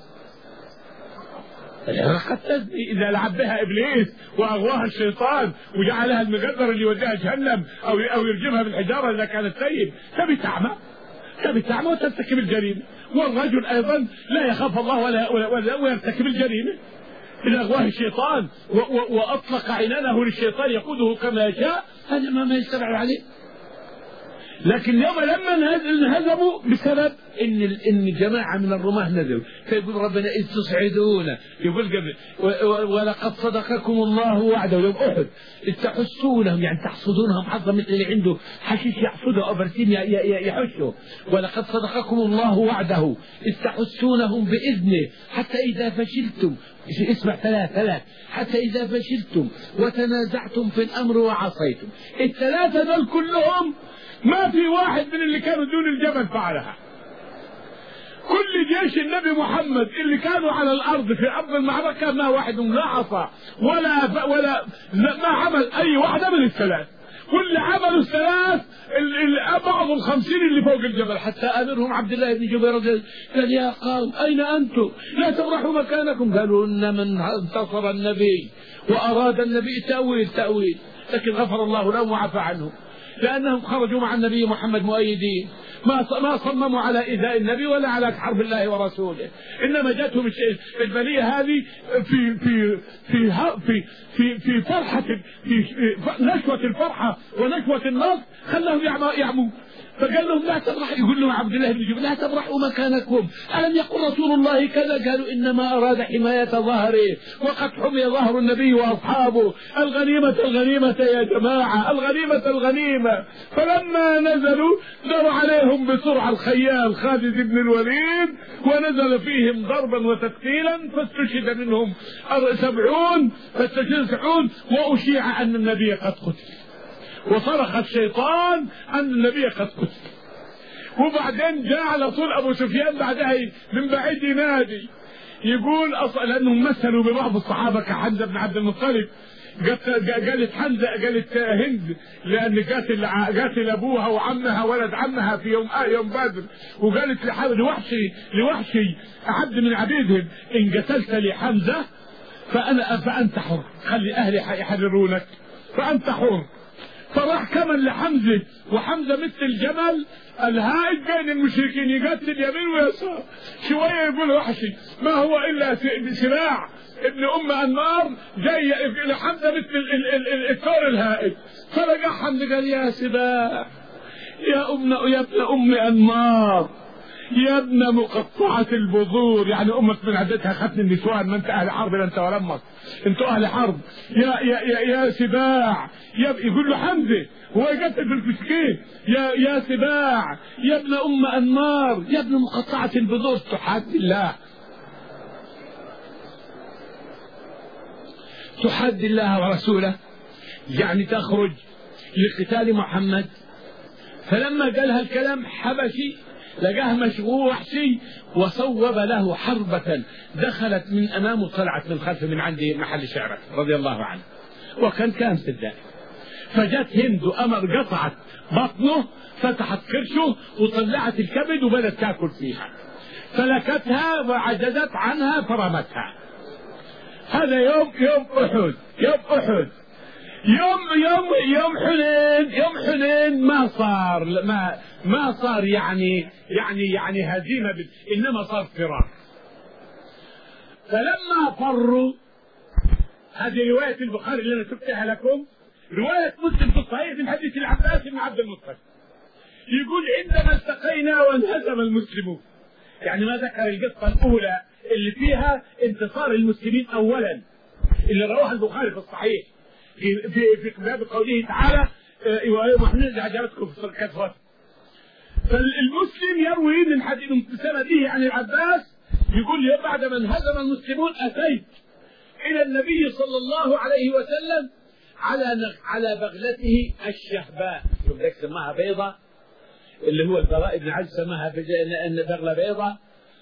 قد تزني إذا لعب بها إبليس وأغواها الشيطان وجعلها المقدر اللي يوديها جهنم أو أو يرجمها بالحجارة إذا كانت سيد، تبي تعمى تبي تعمى وترتكب الجريمة. والرجل أيضا لا يخاف الله ولا ولا, ولا ويرتكب الجريمة إذا أغواه الشيطان وأطلق عنانه للشيطان يقوده كما يشاء، هذا ما ما يستبعد عليه. لكن اليوم لما انهزموا بسبب ان ان جماعه من الرماه نزلوا، فيقول ربنا: اذ تصعدون، يقول قبل: ولقد صدقكم الله وعده يوم احد، اذ تحسونهم، يعني تحصدونهم حظا مثل اللي عنده حشيش يحصده او برسيم يحشه. ولقد صدقكم الله وعده اذ تحسونهم باذنه حتى اذا فشلتم، اسمع ثلاث ثلاث حتى اذا فشلتم وتنازعتم في الامر وعصيتم. الثلاثه دول كلهم ما في واحد من اللي كانوا دون الجبل فعلها. كل جيش النبي محمد اللي كانوا على الارض في ارض المعركه ما واحد لا عصى ولا ولا ما عمل اي واحده من الثلاث، كل عملوا الثلاث بعض الخمسين اللي فوق الجبل، حتى امرهم عبد الله بن جبير قال يا قوم اين انتم؟ لا تبرحوا مكانكم. قالوا ان من انتصر النبي واراد النبي تاويل تاويل، لكن غفر الله لهم وعفى عنهم، لانهم خرجوا مع النبي محمد مؤيدين، ما ما صمموا على ايذاء النبي ولا على حرب الله ورسوله، انما جاتهم البليه هذه في في في في في في فرحه، في نشوه الفرحه ونشوه النصر خلاهم يعموا. فقال لهم لا تبرح، يقول لهم عبد الله بن جبير لا تبرحوا مكانكم، ألم يقل رسول الله كذا؟ قالوا إنما أراد حماية ظهره، وقد حمي ظهر النبي وأصحابه، الغنيمة الغنيمة يا جماعة، الغنيمة الغنيمة. فلما نزلوا دار عليهم بسرعة الخيال خالد بن الوليد، ونزل فيهم ضربا وتقتيلا، فاستشهد منهم سبعون فاستشهد سبعون وأشيع أن النبي قد قتل، وصرخ الشيطان أن النبي قد قتل. وبعدين جاء على طول أبو سفيان بعدها من بعيد ينادي يقول أصلا، لأنهم مثلوا ببعض الصحابة كحمزة بن عبد المطلب، قالت حمزة قالت هند لأن قاتل قاتل أبوها وعمها ولد عمها في يوم آه يوم بدر، وقالت لوحشي لوحشي عبد من عبيدهم إن قتلت لحمزة فأنا فأنت حر، خلي أهلي يحررونك فأنت حر. فراح كمل لحمزة، وحمزة مثل الجمل الهائج بين المشركين يقتل يمين ويسار. شوية يقول وحشي ما هو إلا سراع ابن أم أنمار جاي لحمزة مثل الثور الهائج، فلقى حمزة قال يا سباع يا ابن يا ابن أم أنمار يا ابن مقطعة البذور، يعني أمك من عدتها ختن النسوان، ما أنت أهل حرب لا أنت ولا أمك، أنتوا أهل حرب يا يا يا, يا سباع يا يقول له حمزة هو يقتل في المسكين يا يا سباع يا ابن أم أنمار يا ابن مقطعة البذور، تحدي الله تحدي الله ورسوله، يعني تخرج لقتال محمد. فلما قال هالكلام حبشي لقاه مشغول وحشي، وصوب له حربة دخلت من أمامه طلعت من خلفه من عند محل شعره رضي الله عنه، وكان كان سداد. فجت هند وأمر قطعت بطنه، فتحت كرشه وطلعت الكبد وبدت تاكل فيها، فلكتها وعجزت عنها فرمتها. هذا يوم يوم أحد، يوم أحد يوم يوم يوم حنين، يوم حنين ما صار ما ما صار يعني يعني يعني هزيمة، إنما صار فرار. فلما فروا، هذه رواية البخاري اللي أنا سبتها لكم، رواية مسلم في الصحيح من حديث العباس بن عبد المطلب، يقول عندما التقينا وانهزم المسلمون، يعني ما ذكر القصة الأولى اللي فيها انتصار المسلمين أولا اللي رواه البخاري في الصحيح في في في باب قوله تعالى ومحمد إذا عجبتكم في الكثرة. فالمسلم يروي من حديث من سنده عن العباس يقول بعد ما انهزم المسلمون أتيت إلى النبي صلى الله عليه وسلم على على بغلته الشهباء، شوف ذاك سماها بيضة اللي هو البراء بن عازب سماها بغلة بيضة،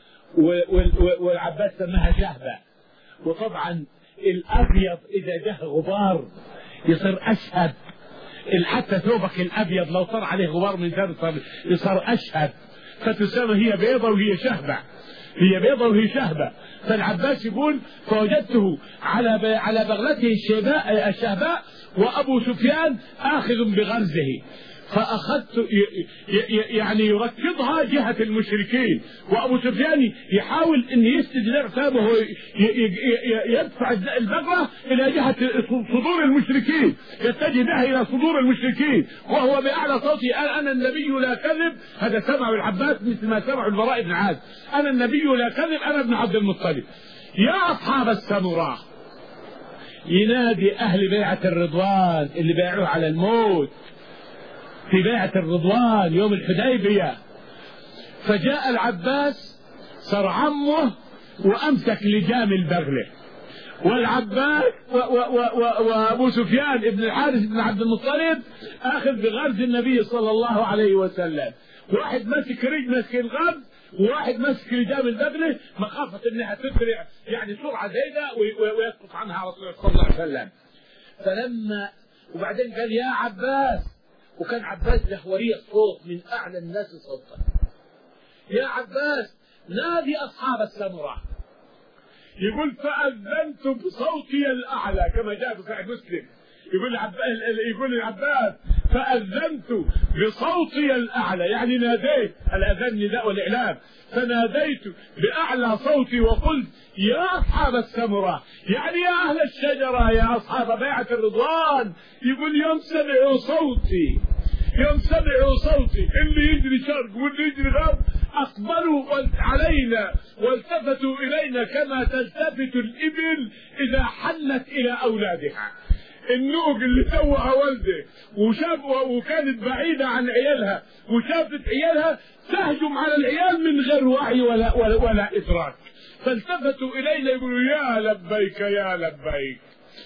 والعباس سماها شهبة. وطبعا الأبيض إذا جه غبار يصير أشهب، حتى ثوبك الأبيض لو صار عليه غبار من ذلك يصير أشهب، فتسمى هي بيضة وهي شهبة، هي بيضة وهي شهبة. فالعباس يقول فوجدته على على بغلته الشهباء الشهباء وأبو سفيان آخذ بغرزه، فأخذت يعني يركضها جهة المشركين، وأبو سفيان يحاول أن يسند رأسه وهو يدفع البغلة إلى جهة صدور المشركين، يتجه بها إلى صدور المشركين، وهو بأعلى صوته أنا النبي لا كذب. هذا سمع العباس مثل ما سمع البراء بن عازب، أنا النبي لا كذب أنا ابن عبد المطلب. يا أصحاب السمراء، ينادي أهل بيعة الرضوان اللي بايعوه على الموت في بيعة الرضوان يوم الحديبية. فجاء العباس صار عمه وأمسك لجام البغلة، والعباس وأبو سفيان ابن الحارث بن عبد المطلب آخذ بغرز النبي صلى الله عليه وسلم، واحد ماسك رجل ماسك الغرز وواحد ماسك لجام البغلة مخافة انها تدرع يعني سرعة زيادة ويسقط عنها رسول الله صلى الله عليه وسلم. فلما وبعدين قال يا عباس، وكان عباس جهوري الصوت من أعلى الناس صوتا، يا عباس نادي أصحاب السمرة. يقول فأذنت بصوتي الأعلى كما جاء في صحيح مسلم، يقول عباس يقول العباس فأذنت بصوتي الأعلى، يعني ناديت، الأذان نداء والإعلام، فناديت بأعلى صوتي وقلت يا أصحاب السمرة، يعني يا أهل الشجرة، يا أصحاب بيعة الرضوان. يقول يوم سمعوا صوتي، يوم سمعوا صوتي اللي يجري شرق واللي يجري غرب أقبلوا علينا والتفتوا إلينا كما تلتفت الإبل إذا حلت إلى أولادها. النوق اللي توها والده وشافها وكانت بعيدة عن عيالها وشافت عيالها تهجم على العيال من غير وعي ولا, ولا, ولا إدراك، فالتفتوا إلينا يقولوا يا لبيك يا لبيك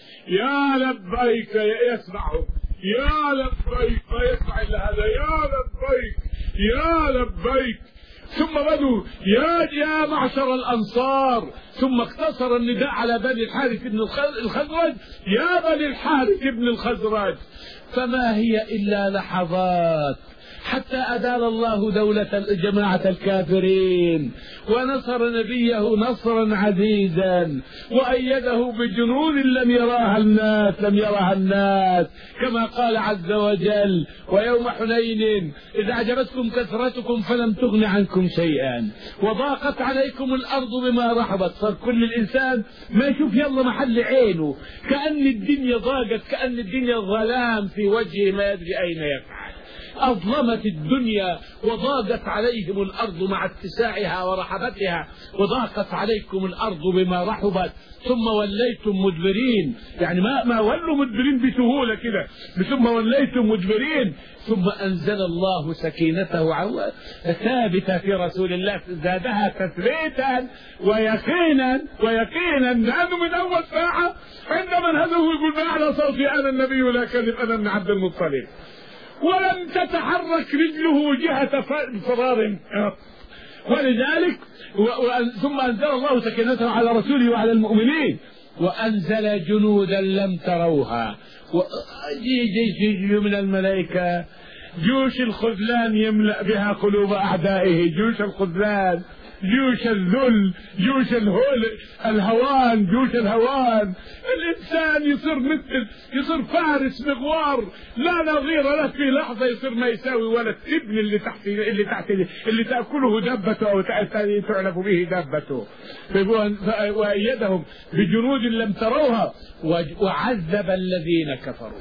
يا لبيك، يسمعوا يا لبيك، ما يسمع إلا هذا يا لبيك يا لبيك. ثم بدوا يا يا معشر الأنصار، ثم اقتصر النداء على بني الحارث بن الخزرج، يا بني الحارث بن الخزرج. فما هي إلا لحظات حتى أدال الله دولة جماعة الكافرين ونصر نبيه نصرا عزيزا وأيده بجنود لم يراها الناس لم يراها الناس كما قال عز وجل ويوم حنين إذ أعجبتكم كثرتكم فلم تغن عنكم شيئا وضاقت عليكم الأرض بما رحبت. صار كل الإنسان ما يشوف يلا محل عينه، كأن الدنيا ضاقت، كأن الدنيا ظلام في وجهه ما يدري أين يفعل. أظلمت الدنيا وضاقت عليهم الأرض مع اتساعها ورحبتها، وضاقت عليكم الأرض بما رحبت ثم وليتم مدبرين، يعني ما ما ولوا مدبرين بسهولة كده، ثم وليتم مدبرين. ثم أنزل الله سكينته ثابتة في رسول الله، زادها تثبيتا ويقينا ويقينا لأنه من أول ساعة عندما انهزموا يقول ما على صوتي أنا النبي لا كذب أنا ابن عبد المطلب، ولم تتحرك رجله جهة فرار. ولذلك ثم أنزل الله سكينته على رسوله وعلى المؤمنين وأنزل جنودا لم تروها. جيش من الملائكة، جيوش الخذلان يملأ بها قلوب أعدائه، جيوش الخذلان، جيوش الذل، جيوش الهوان، جيوش الهوان. الإنسان يصير مثل يصير فارس مغوار لا نظير له، في لحظة يصير ما يساوي ولا التبن اللي تحت اللي تحت اللي تأكله دبته أو تعلف به دبته. وأيدهم بجنود لم تروها وعذب الذين كفروا.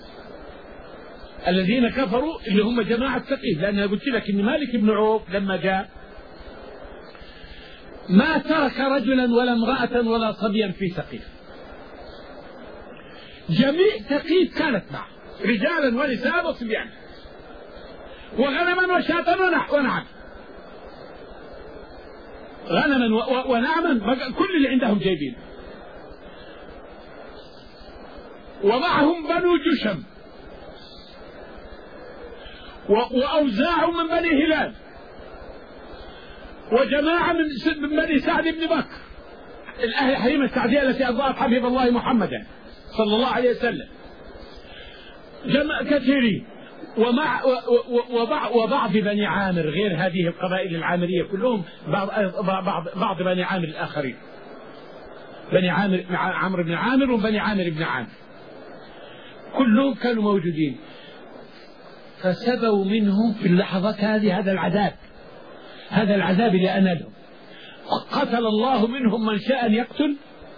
الذين كفروا اللي هم جماعة ثقيف، لأن أنا قلت لك إن مالك بن عوف لما جاء ما ترك رجلا ولا امرأة ولا صبيا في ثقيف، جميع ثقيف كانت معه رجالا ونساء وصبيان وغنما وشاة ونعم، غنما ونعما كل اللي عندهم جايبين، ومعهم بنو جشم وأوزاع من بني هلال وجماعة من بني سعد بن بكر الأهل حليمة السعدية التي أضاءت حبيب الله محمدا صلى الله عليه وسلم، جماعة كثيرين ومع وبعض, وبعض بني عامر غير هذه القبائل العامرية كلهم، بعض, بعض, بعض بني عامر الآخرين، بني عامر عمرو بن عامر وبني عامر بن عامر كلهم كانوا موجودين. فسبوا منهم في اللحظات هذه هذا العذاب، هذا العذاب اللي أنالهم. قتل الله منهم من شاء أن يقتل،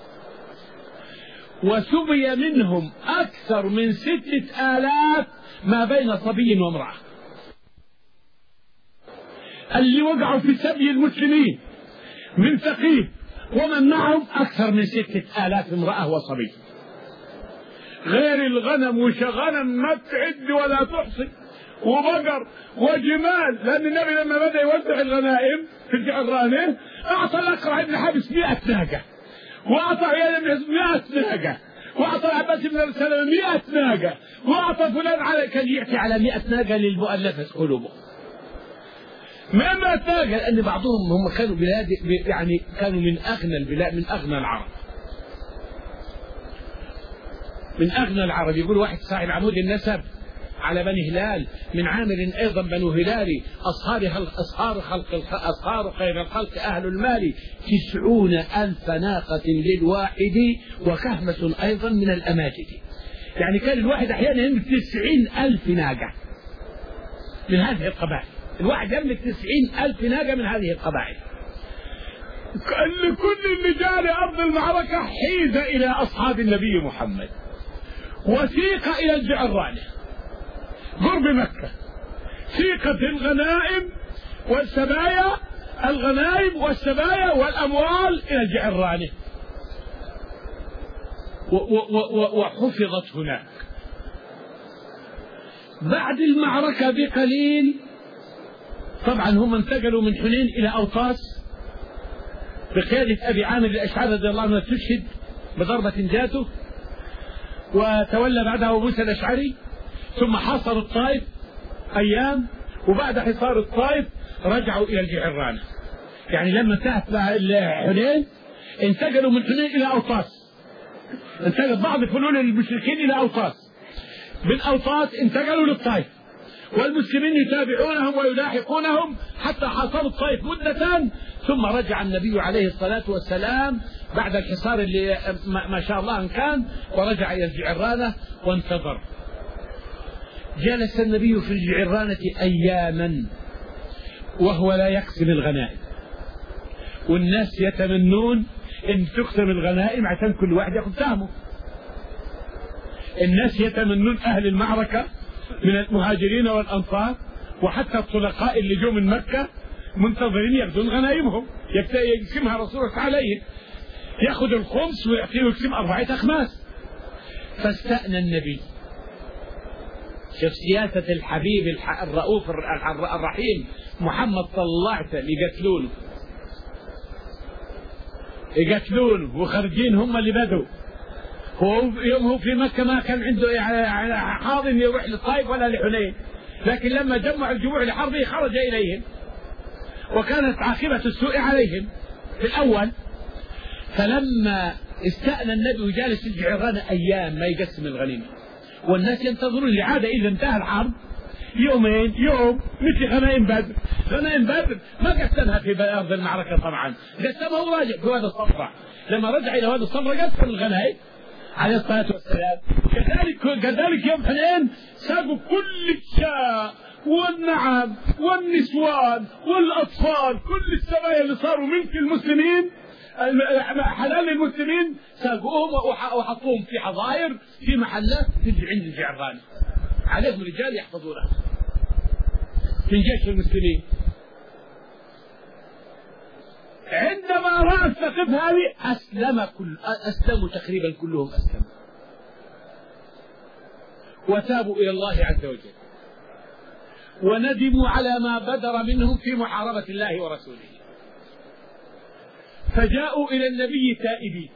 وسبي منهم أكثر من ستة آلاف ما بين صبي وامرأة. اللي وقعوا في سبي المسلمين من ثقيف ومن معهم أكثر من ستة آلاف امرأة وصبي، غير الغنم وشغنم ما تعد ولا تحصي وبقر وجمال، لأن النبي لما بدأ يوزع الغنائم في الجعرانة أعطى الأقرع بن حابس مئة ناقة، وأعطى عيال بن حزم مئة ناقة، وأعطى عباس بن سلمة مئة ناقة، وأعطى فلان على كان يأتي على مئة ناقة للمؤلفة قلوبهم. ما مئة ناقة لأن بعضهم هم كانوا بلاد يعني كانوا من أغنى البلاد من أغنى العرب. من أغنى العرب. يقول واحد صاحب عمود النسب على بني هلال من عامر أيضا بنو هلال أصهار أصهار خلق أصهار خير الخلق أهل المال تسعون ألف ناقة للواحد وكهمة أيضا من الأماجد. يعني كان الواحد أحيانا يملك تسعين ألف ناقة من هذه القبائل. الواحد يملك تسعين ألف ناقة من هذه القبائل. لكل الرجال أرض المعركة حيز إلى أصحاب النبي محمد وسيق إلى الجعرانة قرب مكة، سيقت الغنائم والسبايا الغنائم والسبايا والأموال إلى الجعرانة وحفظت هناك. بعد المعركة بقليل طبعا هم انتقلوا من حنين إلى أوطاس بقيادة أبي عامر الأشعري رضي الله عنه، استشهد بضربة جاته، وتولى بعدها أبو موسى الأشعري. ثم حاصروا الطائف أيام، وبعد حصار الطائف رجعوا إلى الجعرانة. يعني لما انتهت حنين انتقلوا من حنين إلى أوطاس، انتقل بعض فلول المشركين إلى أوطاس، من أوطاس انتقلوا للطائف، والمسلمين يتابعونهم ويلاحقونهم حتى حاصروا الطائف مدة. ثم رجع النبي عليه الصلاة والسلام بعد الحصار اللي ما شاء الله أن كان، ورجع إلى الجعرانة وانتظر. جلس النبي في الجعرانة أياما وهو لا يقسم الغنائم، والناس يتمنون أن تقسم الغنائم عشان كل واحد يأخذ سهمه. الناس يتمنون أهل المعركة من المهاجرين والأنصار وحتى الطلقاء اللي جو من مكة منتظرين يأخذون غنائمهم يقسمها رسول الله عليه، يأخذ الخمس ويعطيه ويقسم أربعة أخماس. فاستأنى النبي، شوف سياسة الحبيب الرؤوف الرحيم محمد صلى الله عليه وسلم، يقتلونه يقتلونه وخارجين هم اللي بدوا. هو يوم هو في مكة ما كان عنده حاضر يروح للطائف ولا لحنين، لكن لما جمع الجموع لحربه خرج إليهم، وكانت عاقبة السوء عليهم في الأول. فلما استأنى النبي وجالس في الجعرانة أيام ما يقسم الغنيمة، والناس ينتظرون العادة إذا انتهى الحرب يومين يوم مثل غنائم بدر. غنائم بدر ما قسمها في أرض المعركة طبعا، قسمها وراجع في وادي الصفراء. لما رجع إلى وادي الصفراء قسم الغنائم عليه الصلاة والسلام. كذلك كذلك يوم حنين ساقوا كل الشاء والنعم والنسوان والأطفال، كل السبايا اللي صاروا ملك المسلمين حلال المسلمين ساقوهم وحطوهم في حظائر في محلات عند الجعرانة، عليهم رجال يحفظونها من جيش المسلمين. عندما رأى الثقيف هذه أسلم كل أسلموا تقريبا كلهم أسلموا وتابوا إلى الله عز وجل، وندموا على ما بدر منهم في محاربة الله ورسوله، فجاءوا إلى النبي تائبين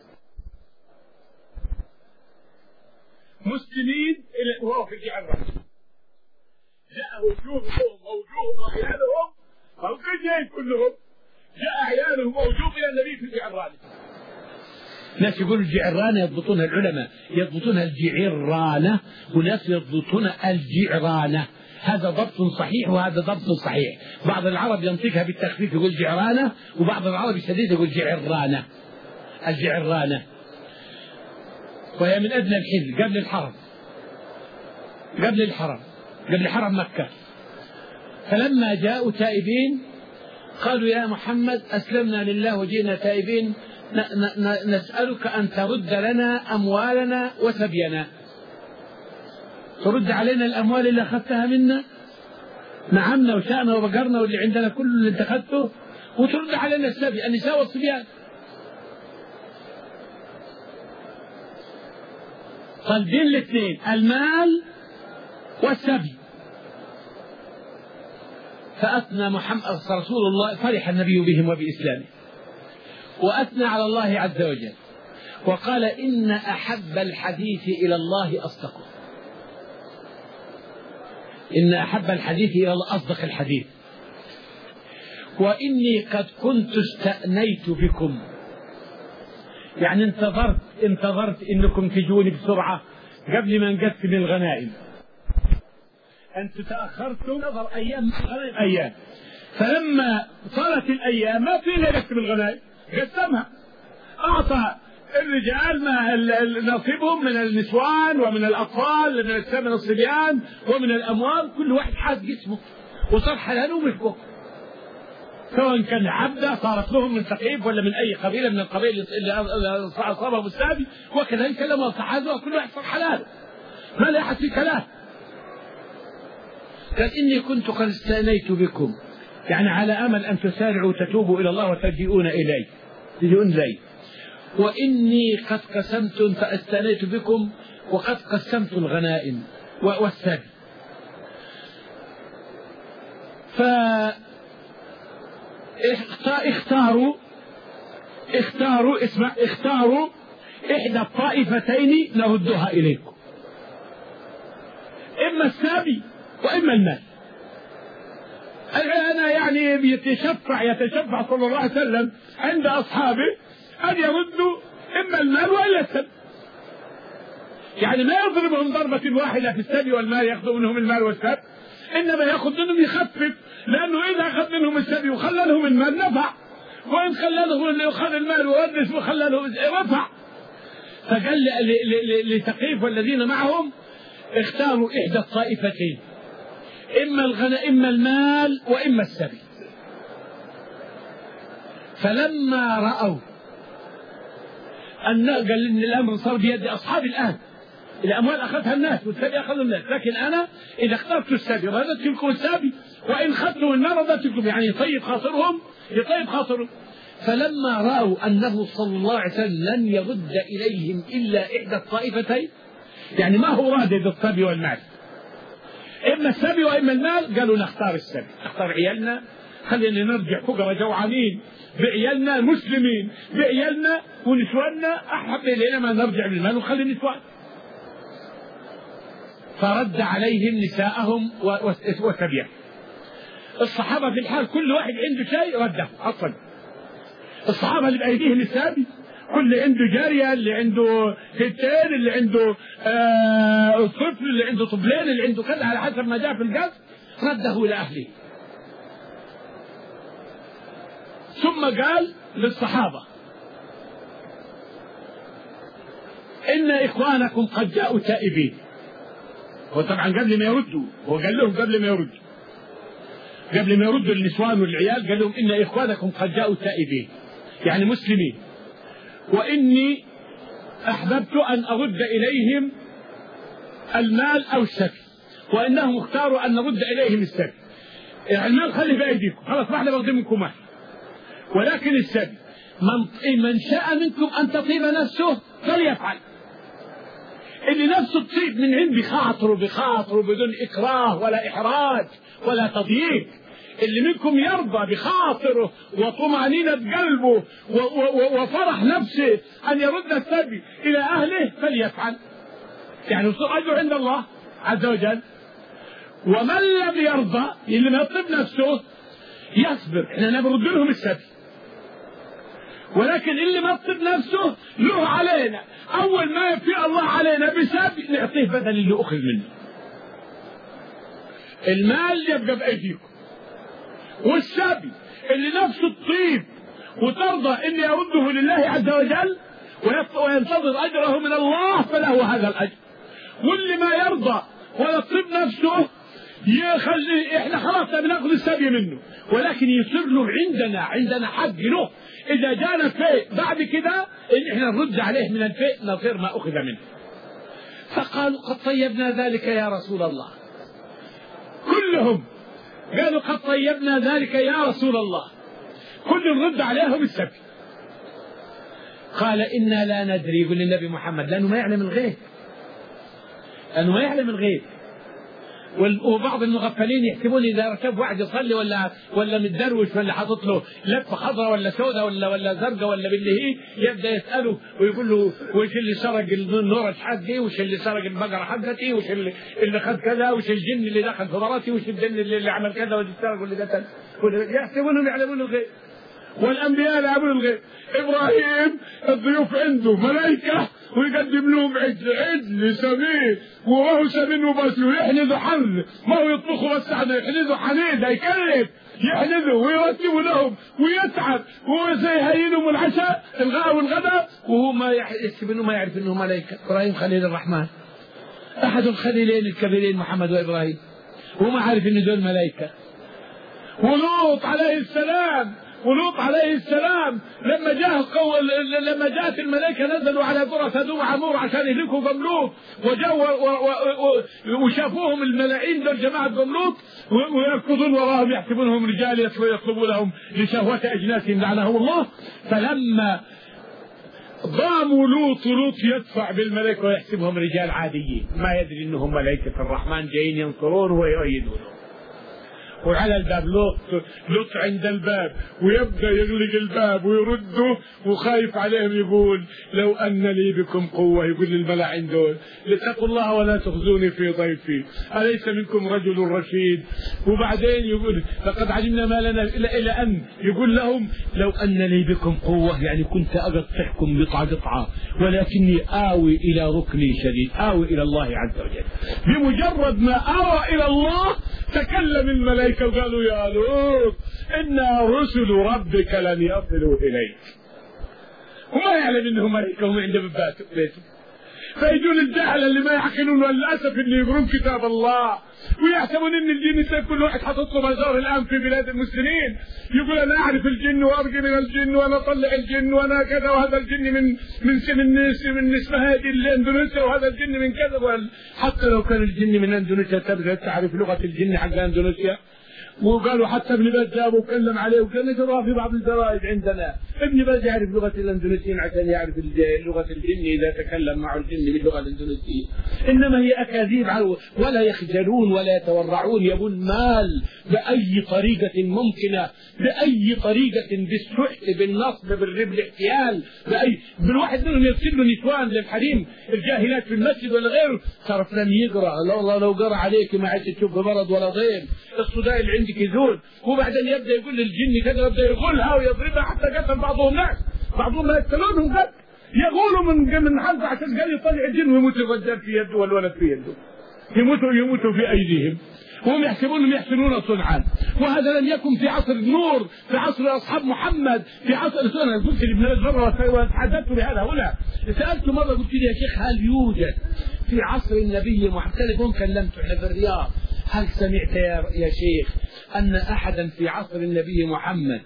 مسلمين وهو في الجعرانة. جاء وجوههم ووجوه أعيانهم هم جايين كلهم، جاء أعيانهم ووجوه إلى النبي في الجعرانة. ناس يقولوا الجعرانة يضبطونها العلماء يضبطونها الجعرانة، وناس يضبطونها الجعرانة. هذا ضبط صحيح وهذا ضبط صحيح. بعض العرب ينطقها بالتخفيف يقول جعرانة، وبعض العرب الشديد يقول جعرانة. الجعرانة وهي من أدنى الحل قبل الحرم قبل الحرم قبل حرم مكة. فلما جاءوا تائبين قالوا يا محمد أسلمنا لله وجئنا تائبين نسألك أن ترد لنا أموالنا وسبينا. ترد علينا الأموال اللي أخذتها منا، نعمنا وشأنا وبقرنا واللي عندنا كل اللي انت أخذته، وترد علينا السبي النساء والصبيان. طالبين الاثنين المال والسبي. فأثنى محمد رسول الله، فرح النبي بهم وبإسلامه، وأثنى على الله عز وجل وقال إن أحب الحديث إلى الله أصدقه. إن أحب الحديث إلى الله أصدق الحديث، وإني قد كنت استأنيت بكم يعني انتظرت انتظرت انكم تجوني بسرعة قبل ما نقسم الغنائم. انتم تأخرتم نظر ايام الغنائم ايام، فلما صارت الايام ما فينا نقسم الغنائم قسمها، اعطى الرجال ما نصيبهم من النسوان ومن الاطفال من الصبيان ومن الاموال، كل واحد حاز جسمه وصار حلال ومشبوه، سواء كان عبده صارت لهم من ثقيف ولا من اي قبيله من القبائل اللي اصابهم السابي، وكذلك لما صحازوا كل واحد صار حلال ما لا احد في كلام. قال اني كنت قد استانيت بكم، يعني على امل ان تسارعوا تتوبوا الى الله وتجيئون الي تجيئون الي، واني قد قسمت فاستانيت بكم وقد قسمت الغنائم والسبي. ف اختاروا اختاروا اسمع اختاروا احدى الطائفتين نردها اليكم، اما السابي واما المال. انا يعني يتشفع يتشفع صلى الله عليه وسلم عند اصحابه ان يردوا اما المال والا السبي، يعني ما يضربهم ضربه واحده في السبي والمال ياخذ منهم المال والسبي، انما ياخذ منهم يخفف، لانه اذا اخذ منهم السبي وخلى لهم المال نفع، وان خلى لهم ياخذ المال وورث وخلى له رفع. فقال لثقيف والذين معهم اختاروا احدى الطائفتين، اما الغنى اما المال واما السبي. فلما راوا ان قال ان الامر صار بيد اصحابي الان، الاموال اخذها الناس والسبي اخذوا الناس، لكن انا اذا اخترت السبي رددت لكم السبي، وان خدتم المال رددت لكم، يعني يطيب خاطرهم يطيب خاطرهم. فلما راوا انه صلى الله عليه وسلم لن يرد اليهم الا احدى الطائفتين، يعني ما هو رادد السبي والمال، اما السبي واما المال، قالوا نختار السبي، نختار عيالنا، خلينا نرجع فقراء جوعانين بعيالنا مسلمين بعيالنا ونسواننا، احب الينا ما نرجع للمال ونخلي النسوان. فرد عليهم نساءهم وسبيهم. الصحابة في الحال كل واحد عنده شيء رده أصلا. الصحابة اللي بأيديهم السابي كل عنده جارية، اللي عنده فتين، اللي عنده آه طفل، اللي عنده طفلين، اللي عنده كذا على حسب ما جاء في القصد رده إلى أهله. ثم قال للصحابة إن إخوانكم قد جاءوا تائبين. هو طبعا قبل ما يردوا، هو قال لهم قبل ما يردوا قبل ما يردوا النسوان والعيال قال لهم إن إخوانكم قد جاءوا تائبين، يعني مسلمين، وإني أحببت أن أرد إليهم المال أو السبي، وإنهم اختاروا أن نرد إليهم السبي. يعني المال خلي بأيديكم، خلاص ما احنا واخدين منكم مال، ولكن السبي من من شاء منكم أن تطيب نفسه فليفعل. اللي نفسه تطيب من عند بخاطره بخاطره بدون إكراه ولا إحراج ولا تضييق، اللي منكم يرضى بخاطره وطمأنينة قلبه وفرح نفسه أن يرد السبي إلى أهله فليفعل، يعني يصير أجر عند الله عز وجل. ومن لم يرضى اللي ما يطيب نفسه يصبر، احنا نرد لهم السبي، ولكن اللي ما يطيب نفسه له علينا أول ما يفي الله علينا بسبي نعطيه بدل اللي أخذ منه. المال يبقى بأيديكم، والسبي اللي نفسه الطيب وترضى ان يرده لله عز وجل وينتظر اجره من الله فله هذا الاجر. واللي ما يرضى ويطيب نفسه يخلي احنا خلاص بناخذ السبي منه، ولكن يصير له عندنا عندنا حق له اذا جانا فيء بعد كده ان احنا نرد عليه من الفيء نصير ما اخذ منه. فقالوا قد طيبنا ذلك يا رسول الله، كلهم قالوا قد طيبنا ذلك يا رسول الله، كل رد عليهم السبي. قال إنا لا ندري، يقول للنبي محمد لأنه ما يعلم الغيب، لأنه ما يعلم الغيب. وبعض المغفلين يحسبون إذا ركب واحد يصلي ولا ولا متدروش ولا حاطط له لفة خضراء ولا سوداء ولا ولا زرقاء ولا باللي هي، يبدأ يسأله ويقول له وش اللي سرق النورج حقي، وش اللي سرق البقرة حقتي، وش اللي اللي خد كذا، وش الجن اللي دخل في مراتي، وش الجن اللي عمل كذا، وش سرق واللي قتل. يحسبونهم يعلمون الغيب والأنبياء لا يعبدون الغيب. إبراهيم الضيوف عنده ملائكة ويقدم لهم عجل عجل سمين وهو سمين وبس ويحنذوا حنذ، ما هو يطبخوا بس عنا يحنذوا حنيذ يكلف يحنذوا ويرتبوا لهم ويتعب ويهينهم العشاء الغاء والغداء وهو ما يحسب انه ما يعرف انه ملائكة. إبراهيم خليل الرحمن أحد الخليلين الكبيرين محمد وإبراهيم وهو ما عارف انه دول ملائكة. ولوط عليه السلام ولوط عليه السلام لما جاء لما جاءت الملائكة نزلوا على قرى سدوم وعمور عشان يهلكوا قملوط وجاءوا وشافوهم الملاعين دول جماعة قملوط ويركضون وراهم يحسبونهم رجال يطلبوا لهم لشهوة أجناسهم لعنهم الله. فلما ضاموا لوط لوط يدفع بالملائكة ويحسبهم رجال عاديين ما يدري انهم ملائكة الرحمن جايين ينصرون ويؤيدونه. وعلى الباب لوط لوط عند الباب ويبدا يغلق الباب ويرده وخايف عليهم يقول لو ان لي بكم قوه، يقول للملاعين دول لاتقوا الله ولا تخزوني في ضيفي اليس منكم رجل رشيد. وبعدين يقول لقد علمنا ما لنا الا الى ان يقول لهم لو ان لي بكم قوه، يعني كنت اقطعكم قطعه قطعه ولكني آوي الى ركني شديد، آوي الى الله عز وجل. بمجرد ما آوى الى الله تكلم الملائكة وقالوا يا لوط إن رسل ربك لن يصلوا إليك. وما يعلم إنهم ملائكة هم عند بيته. فيجون الجهل اللي ما يعقلون للأسف اللي يقرون كتاب الله ويحسبون إن الجن كل واحد حاطط له مزار الآن في بلاد المسلمين يقول أنا أعرف الجن وأرقي من الجن وأنا أطلع الجن وأنا كذا وهذا الجن من من من من اسمها هذه الأندونيسيا وهذا الجن من كذا. حتى لو كان الجن من أندونيسيا تبدأ تعرف لغة الجن حق أندونيسيا. وقالوا حتى ابن باز جاب وكلم عليه وكان يقرأ في بعض الجرائد عندنا ابن باز يعرف لغة الاندونيسيين عشان يعرف لغة الجن إذا تكلم مع الجن باللغة الإندونيسية. إنما هي أكاذيب ولا يخجلون ولا يتورعون، يبون مال بأي طريقة ممكنة، بأي طريقة، بالسحت بالنصب بالرب الاحتيال بأي بالواحد منهم يرسل له نسوان للحريم الجاهلات في المسجد ولا غيره. صرف لم يقرأ لا الله لو قرأ عليك ما عدت تشوف مرض ولا ضيم الصداع اللي عندك يزول. وبعدين يبدا يقول للجن كذا يبدا يغولها ويضربها حتى قتل بعضهم ناس، بعضهم لا يقتلونهم قتل يغولوا من من حلقه عشان قال يطلع الجن ويموت الرجال في يده والولد في يده، يموتوا يموتوا في ايديهم وهم يحسبون انهم يحسنون صنعا. وهذا لم يكن في عصر النور، في عصر اصحاب محمد، في عصر انا قلت لابن مره وتحدثت بهذا هنا، سالته مره قلت له يا شيخ هل يوجد في عصر النبي محمد تليفون كلمته احنا في الرياض، هل سمعت يا, يا شيخ أن أحدا في عصر النبي محمد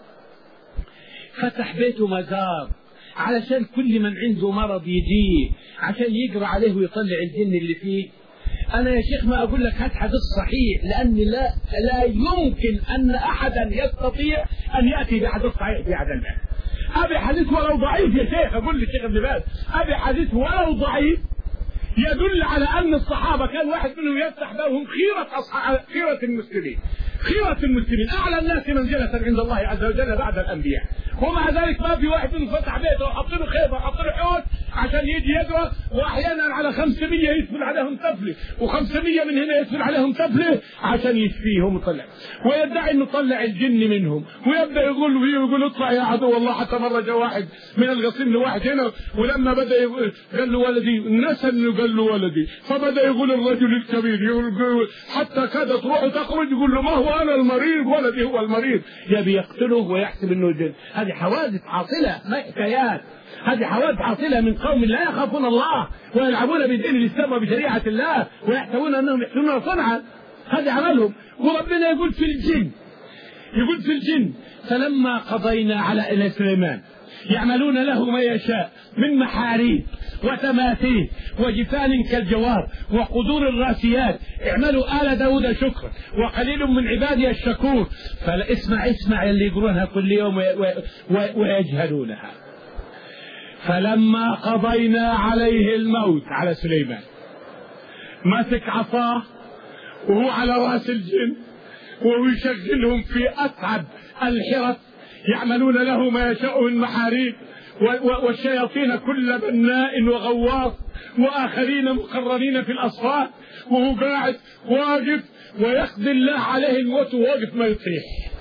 فتح بيته مزار علشان كل من عنده مرض يجيه عشان يقرأ عليه ويطلع الجن اللي فيه؟ أنا يا شيخ ما أقول لك هات حديث صحيح، لأن لا لا يمكن أن أحدا يستطيع أن يأتي بحديث صحيح في هذا الباب. أبي حديث ولو ضعيف يا شيخ، أقول للشيخ ابن باز أبي حديث ولو ضعيف يدل على أن الصحابة كان واحد منهم يفتح بابهم خيرة أصحاب خيرة المسلمين، خيرة المسلمين أعلى الناس منزلة عند الله عز وجل بعد الأنبياء. ومع ذلك ما في واحد منهم فتح بيته وحط له خيبة وحط له حوت عشان يجي يقرأ، وأحيانا على خمسمية يسفل عليهم طفلة وخمسمية من هنا يسفل عليهم طفلة عشان يشفيهم ويطلع، ويدعي إنه طلع الجن منهم ويبدأ يقول فيه ويقول اطلع يا عدو الله. حتى مرة جاء واحد من القصيم لواحد هنا ولما بدأ يقول قال له ولدي نسى إنه قال له ولدي، فبدأ يقول الرجل الكبير يقول حتى كادت روحه تخرج يقول له ما هو أنا المريض ولدي هو المريض، يبي يقتله ويحسب إنه جن. هذه حوادث حاصلة ما حكايات، هذه حوادث حاصلة من قوم لا يخافون الله ويلعبون بدين الإسلام وبشريعة الله ويحسبون أنهم يحسنون صنعا، هذه عملهم. وربنا يقول في الجن يقول في الجن فلما قضينا على إلى سليمان يعملون له ما يشاء من محاريب وتماثيل وجفان كالجوار وقدور الراسيات اعملوا آل داود شكرا وقليل من عبادي الشكور. فاسمع اسمع اللي يقولونها كل يوم ويجهلونها. فلما قضينا عليه الموت على سليمان مسك عصاه وهو على راس الجن وهو يشغلهم في أصعب الحرف يعملون له ما يشاء من محاريب والشياطين كل بناء وغواص وآخرين مقررين في الأصفاد، وهو قاعد واقف ويقضي الله عليه الموت وواقف ما يطيح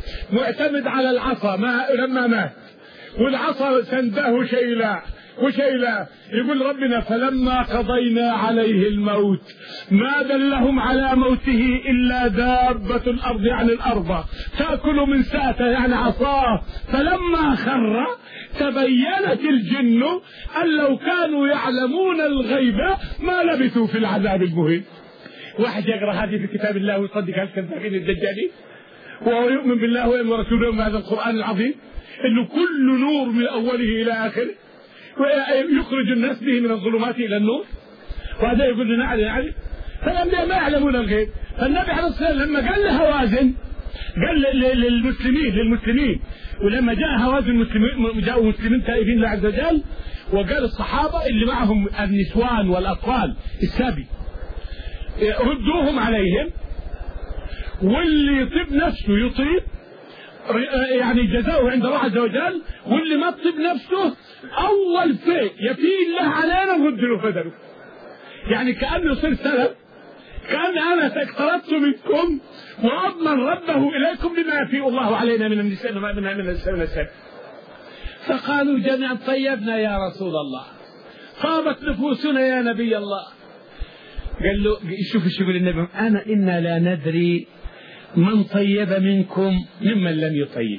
معتمد على العصا ما لما مات، والعصا سنده شيلا وشيلا. يقول ربنا فلما قضينا عليه الموت ما دلهم على موته إلا دابة الأرض يعني الأرض تأكل من ساته يعني عصاه. فلما خر تبينت الجن أن لو كانوا يعلمون الغيب ما لبثوا في العذاب المهين. واحد يقرأ هذه في كتاب الله ويصدق هالكذابين الدجالين وهو يؤمن بالله ورسوله بهذا القرآن العظيم إنه كل نور من أوله إلى آخره ويخرج الناس به من الظلمات إلى النور، وهذا يقول لنا على يعني فالأنبياء ما يعلمون الغيب. فالنبي عليه الصلاة والسلام لما قال لهوازن قال للمسلمين للمسلمين ولما جاء هوازن المسلمين جاءوا مسلمين تائبين لله عز وجل، وقال الصحابة اللي معهم النسوان والأطفال السبي ردوهم عليهم، واللي يطيب نفسه يطيب يعني جزاؤه عند الله عز وجل، واللي ما تطيب نفسه أول شيء يفي الله علينا نرد له فدله. يعني كأنه يصير سلف، كأن أنا اقتربت منكم وأضمن رده إليكم بما يفي الله علينا من النساء من من السبب. فقالوا جميعا طيبنا يا رسول الله، طابت نفوسنا يا نبي الله. قال له شوف شو يقول النبي أنا إنا لا ندري من طيب منكم ممن لم يطيب.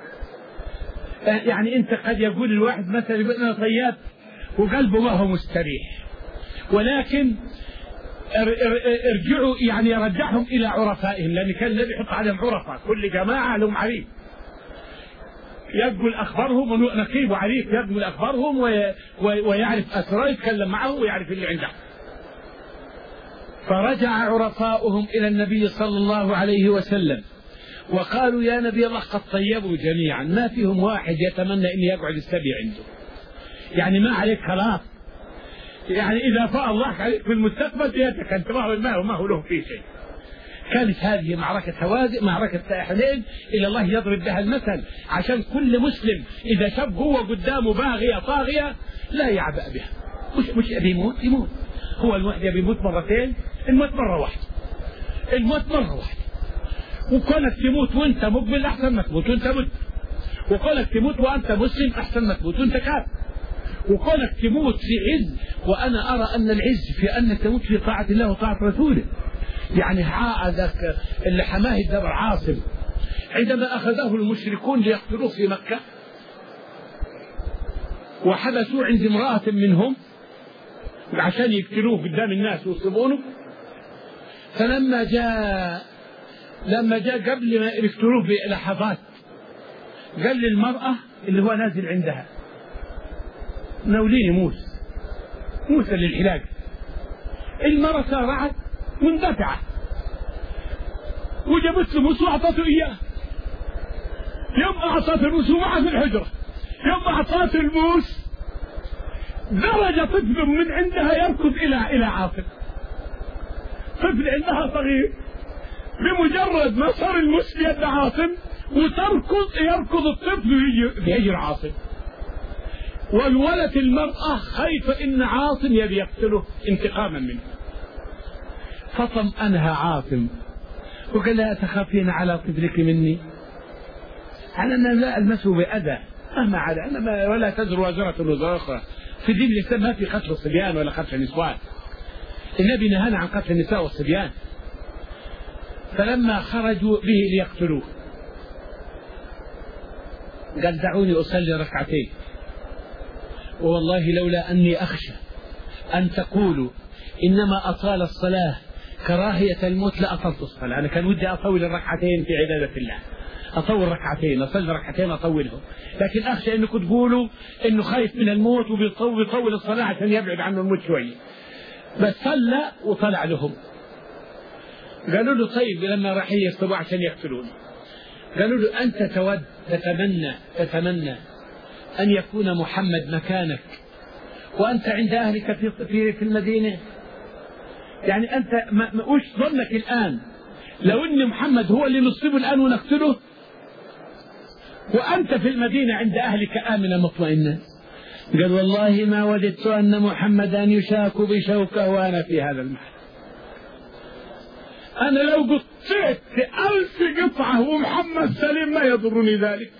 يعني أنت قد يقول الواحد مثلا يقول أنا طيب وقلبه ما هو مستريح، ولكن ارجعوا يعني يرجعهم إلى عرفائهم، لأن كان النبي يحط عليهم عرفاء كل جماعة لهم عريف يقبل أخبارهم ونقيب عريف يقبل أخبارهم ويعرف أسرار يتكلم معهم ويعرف اللي عنده. فرجع عرفاؤهم إلى النبي صلى الله عليه وسلم وقالوا يا نبي الله قد طيبوا جميعا، ما فيهم واحد يتمنى أن يقعد السبي عنده، يعني ما عليك خلاص، يعني إذا فاء الله عليك في المستقبل بيدك أنت ما هو الماء وما هو له فيه شيء. كانت هذه معركة هوازن معركة حنين إلى الله يضرب بها المثل عشان كل مسلم إذا شاف هو قدامه باغية طاغية لا يعبأ بها. مش مش أبي يموت يموت، هو الواحد يبي يموت مرتين، الموت مرة واحدة، الموت مرة واحدة. وكونك تموت وانت مقبل أحسن ما تموت وانت مت، وكونك تموت وانت مسلم أحسن ما تموت وانت كافر، وكونك تموت في عز. وأنا أرى أن العز في أنك تموت في طاعة الله وطاعة رسوله. يعني عادك اللي حماه الدبر عاصم عندما أخذه المشركون ليقتلوه في مكة وحبسوه عند امرأة منهم عشان يقتلوه قدام الناس ويصيبونه، فلما جاء لما جاء قبل ما يقتلوه بلحظات قال للمرأة اللي هو نازل عندها نوليني موسى موسى للعلاج. المرأة سارعت مندفعة وجبت له موسى وأعطته إياه. يوم أعطته الموس ومعه في الحجرة، يوم أعطته الموس درج طفل من عندها يركض إلى إلى عاصم، طفل عندها صغير، بمجرد ما صار الموس بيد عاصم وتركض يركض الطفل ويجي عاصم، والولد المرأة خايفة إن عاصم يبي يقتله انتقاما منه، فطمأنها عاصم وقال لها تخافين على طفلك مني؟ أنا لا ألمسه بأذى مهما على أنا ما ولا تزر وزرة وزر أخرى. في دين الإسلام ما في قتل الصبيان ولا قتل النسوان، النبي نهانا عن قتل النساء والصبيان. فلما خرجوا به ليقتلوه قال دعوني أصلي ركعتين، والله لولا أني أخشى أن تقولوا إنما أطال الصلاة كراهية الموت لأطلت الصلاة. أنا كان ودي أطول الركعتين في عبادة الله، أطول ركعتين أصلي ركعتين أطولهم، لكن أخشى أنكم تقولوا إنه خايف من الموت وبيطول بيطول الصلاة عشان يبعد عنه الموت شوية. بس صلى وطلع لهم. قالوا له طيب لما راح يصطبوا عشان يقتلون قالوا له أنت تود تتمنى تتمنى أن يكون محمد مكانك وأنت عند أهلك في في في المدينة؟ يعني أنت ما وش ظنك الآن لو أن محمد هو اللي نصيبه الآن ونقتله وأنت في المدينة عند أهلك آمنا مطمئنا؟ قال والله ما وددت أن محمدا يشاك بشوكه وأنا في هذا المحل. أنا لو قطعت ألف قطعة ومحمد سليم ما يضرني ذلك،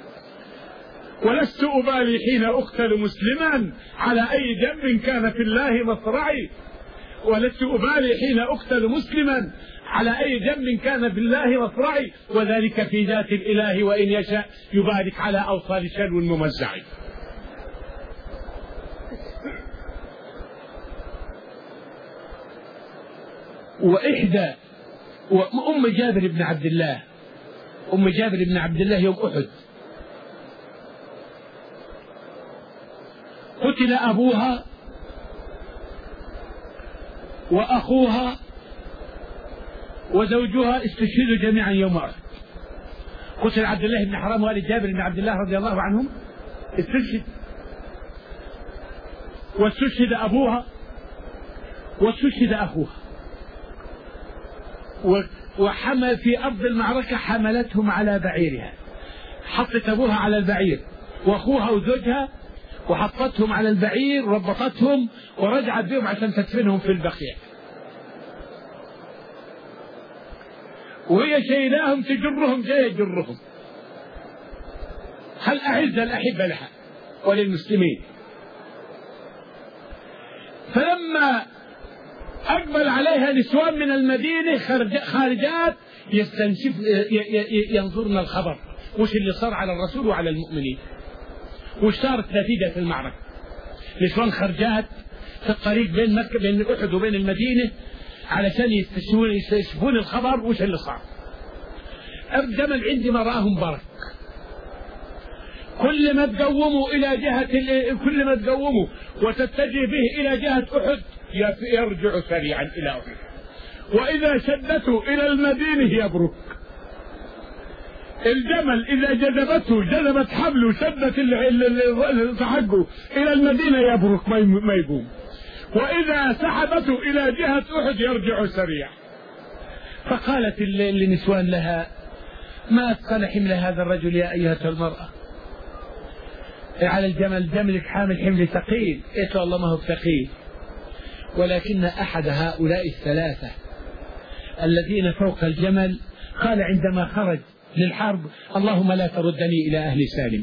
ولست أبالي حين أقتل مسلما على أي جنب كان في الله مصرعي، ولست أبالي حين أقتل مسلما على أي جنب كان في الله مصرعي، وذلك في ذات الإله وإن يشاء يبارك على أوصال شلو ممزع. وإحدى وأم جابر بن عبد الله أم جابر بن عبد الله يوم أحد قتل أبوها وأخوها وزوجها، استشهدوا جميعا يوم أحد. قتل عبد الله بن حرام والد جابر بن عبد الله رضي الله عنهم، استشهد، واستشهد أبوها واستشهد أخوها، وحمل في أرض المعركة، حملتهم على بعيرها، حطت أبوها على البعير وأخوها وزوجها وحطتهم على البعير، ربطتهم ورجعت بهم عشان تدفنهم في البقيع، وهي شيلاهم تجرهم جاي يجرهم. هل أعز الأحبة لها وللمسلمين. فلما أقبل عليها نسوان من المدينة خارجات يستنشف ينظرن الخبر، وش اللي صار على الرسول وعلى المؤمنين، وش صارت نتيجة في المعركة. نسوان خارجات في الطريق بين مكة بين أحد وبين المدينة علشان يستشفون الخبر وش اللي صار. الجمل عندما رآهم برك، كل ما تقوموا إلى جهة كل ما تقوموا وتتجه به إلى جهة أحد يرجع سريعا إلى أحد، وإذا شدته إلى المدينة يبرك. الجمل إذا جذبته جذبت حبله شدت حقه إلى المدينة يبرك ما يقوم، وإذا سحبته إلى جهة أحد يرجع سريع. فقالت النسوان لها: ما أثقل حمل هذا الرجل يا أيها المرأة على الجمل، جملك حامل حمل ثقيل. قلت والله ما هو ثقيل، ولكن أحد هؤلاء الثلاثة الذين فوق الجمل قال عندما خرج للحرب: اللهم لا تردني إلى أهل سالم.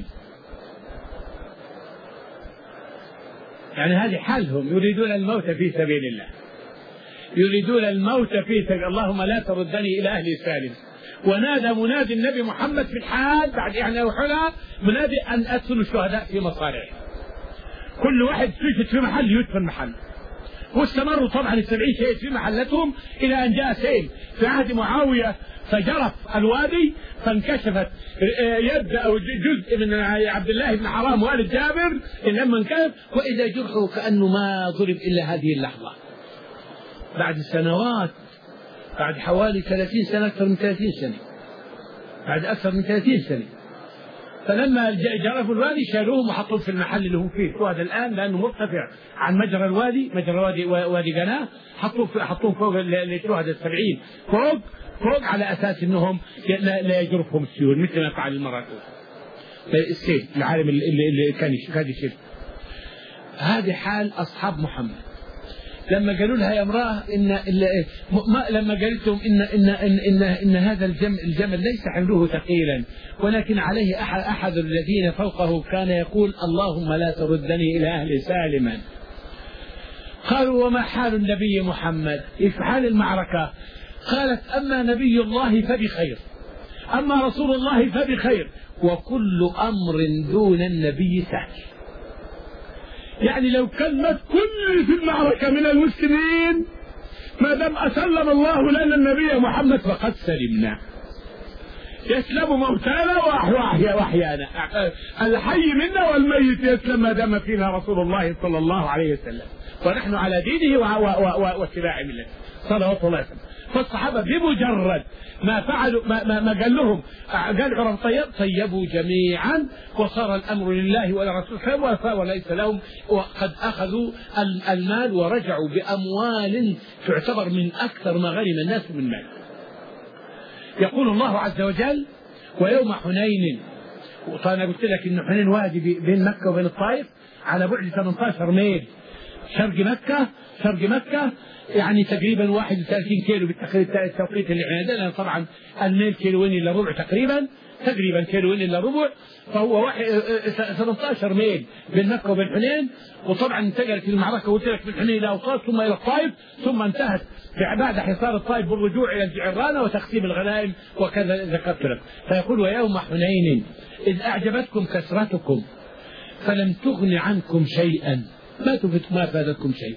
يعني هذه حالهم، يريدون الموت في سبيل الله، يريدون الموت في سبيل اللهم لا تردني إلى أهل سالم. ونادى منادي النبي محمد في الحال بعد يعني وحلا منادي أن أدخلوا الشهداء في مصارعهم، كل واحد سجد في محل يدفن محل. واستمروا طبعا السبعين شهيد في محلتهم إلى أن جاء سيل في عهد معاوية فجرف الوادي، فانكشفت يد أو جزء من عبد الله بن حرام والد جابر لما انكشف، وإذا جرحه كأنه ما ضرب إلا هذه اللحظة. بعد سنوات، بعد حوالي ثلاثين سنة، أكثر من ثلاثين سنة، بعد أكثر من ثلاثين سنة، فلما جرفوا الوادي شالوهم وحطوهم في المحل اللي هو فيه هذا الآن، لأنه مرتفع عن مجرى الوادي، مجرى وادي وادي قناة، حطوه حطوه فوق الشهداء السبعين فوق فوق على أساس أنهم لا يجرفهم السيول مثل ما فعل المرة الأولى السيل العالم اللي, اللي كان يشيل. هذه حال أصحاب محمد. لما قالوا لها يا امرأة إن ما لما قالت لهم إن إن إن إن, إن هذا الجمل, الجمل ليس حمله ثقيلا، ولكن عليه أحد, أحد الذين فوقه كان يقول اللهم لا تردني إلى أهل سالما. قالوا: وما حال النبي محمد في حال المعركة؟ قالت: أما نبي الله فبخير، أما رسول الله فبخير، وكل أمر دون النبي سهل. يعني لو كلمت كل في المعركة من المسلمين ما دام أسلم الله لنا النبي محمد فقد سلمنا، يسلم موتانا وأحيا وأحيانا، الحي منا والميت يسلم ما دام فينا رسول الله صلى الله عليه وسلم، ونحن على دينه واتباع ملته صلوات الله وسلم. فالصحابة بمجرد ما فعلوا ما, ما, ما قال لهم قال عرف طيب طيبوا جميعا، وصار الأمر لله ولرسوله وليس لهم، وقد أخذوا المال ورجعوا بأموال تعتبر من أكثر ما غنم الناس من مال. يقول الله عز وجل: ويوم حنين، وأنا قلت لك إن حنين وادي بين مكة وبين الطائف على بعد ثمانية عشر ميل، شرق مكة شرق مكة يعني تقريبا واحد وثلاثين كيلو بالتوقيت اللي احنا عندنا، طبعا الميل كيلوين الا ربع تقريبا تقريبا كيلوين الا ربع، فهو واحد ثمانية عشر ميل بين مكة وبين حنين. وطبعا انتقلت المعركة قلت لك من حنين الى اوطاس ثم الى الطائف، ثم انتهت بعد حصار الطائف بالرجوع الى الجعرانة وتقسيم الغنائم وكذا ذكرت لك. فيقول ويوم حنين إذ أعجبتكم كثرتكم فلم تغن عنكم شيئا، ما ما فادتكم شيء،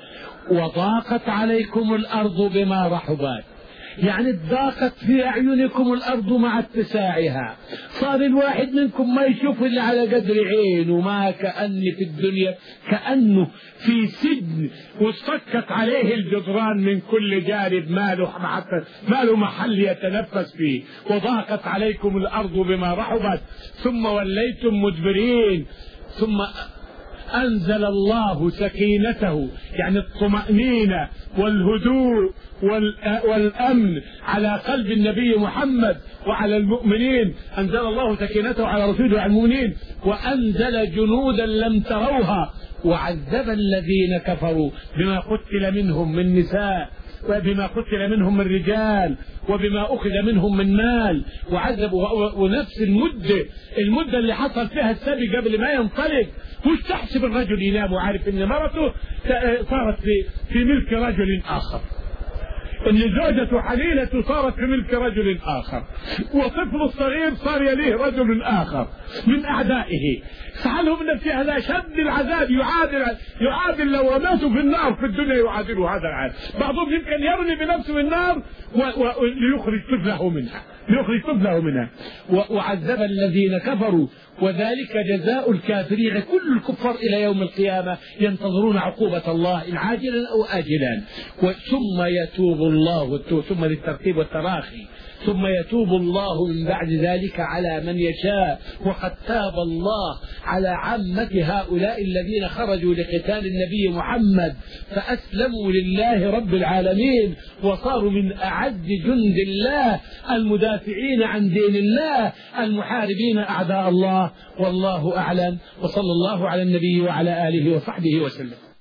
وضاقت عليكم الأرض بما رحبت، يعني ضاقت في أعينكم الأرض مع اتساعها، صار الواحد منكم ما يشوف إلا على قدر عينه، ما كأن في الدنيا كأنه في سجن واصطكت عليه الجدران من كل جانب، ما له ما له محل يتنفس فيه. وضاقت عليكم الأرض بما رحبت ثم وليتم مدبرين، ثم أنزل الله سكينته يعني الطمأنينة والهدوء والأمن على قلب النبي محمد وعلى المؤمنين. أنزل الله سكينته على رسوله وعلى المؤمنين وأنزل جنودا لم تروها وعذب الذين كفروا بما قتل منهم من نساء وبما قتل منهم من رجال وبما أخذ منهم من مال وعذب. ونفس المدة المدة اللي حصل فيها السبي قبل ما ينطلق، مش تحسب الرجل ينام وعارف ان مرته صارت في في ملك رجل آخر، ان زوجته حليلته صارت في ملك رجل آخر، وطفل الصغير صار يليه رجل آخر من أعدائه. فعلهم ان في هذا شد العذاب يعادل يعادل لو ماتوا في النار في الدنيا يعادل هذا العذاب. بعضهم يمكن يرمي بنفسه النار ليخرج طفله منها ليخرج طفله منها وعذب الذين كفروا وذلك جزاء الكافرين. كل الكفار إلى يوم القيامة ينتظرون عقوبة الله إن عاجلا أو آجلا. ثم يتوب الله ثم للترتيب والتراخي ثم يتوب الله من بعد ذلك على من يشاء. وقد تاب الله على عامة هؤلاء الذين خرجوا لقتال النبي محمد فأسلموا لله رب العالمين وصاروا من أعز جند الله المدافعين عن دين الله المحاربين أعداء الله. والله أعلم، وصلى الله على النبي وعلى آله وصحبه وسلم.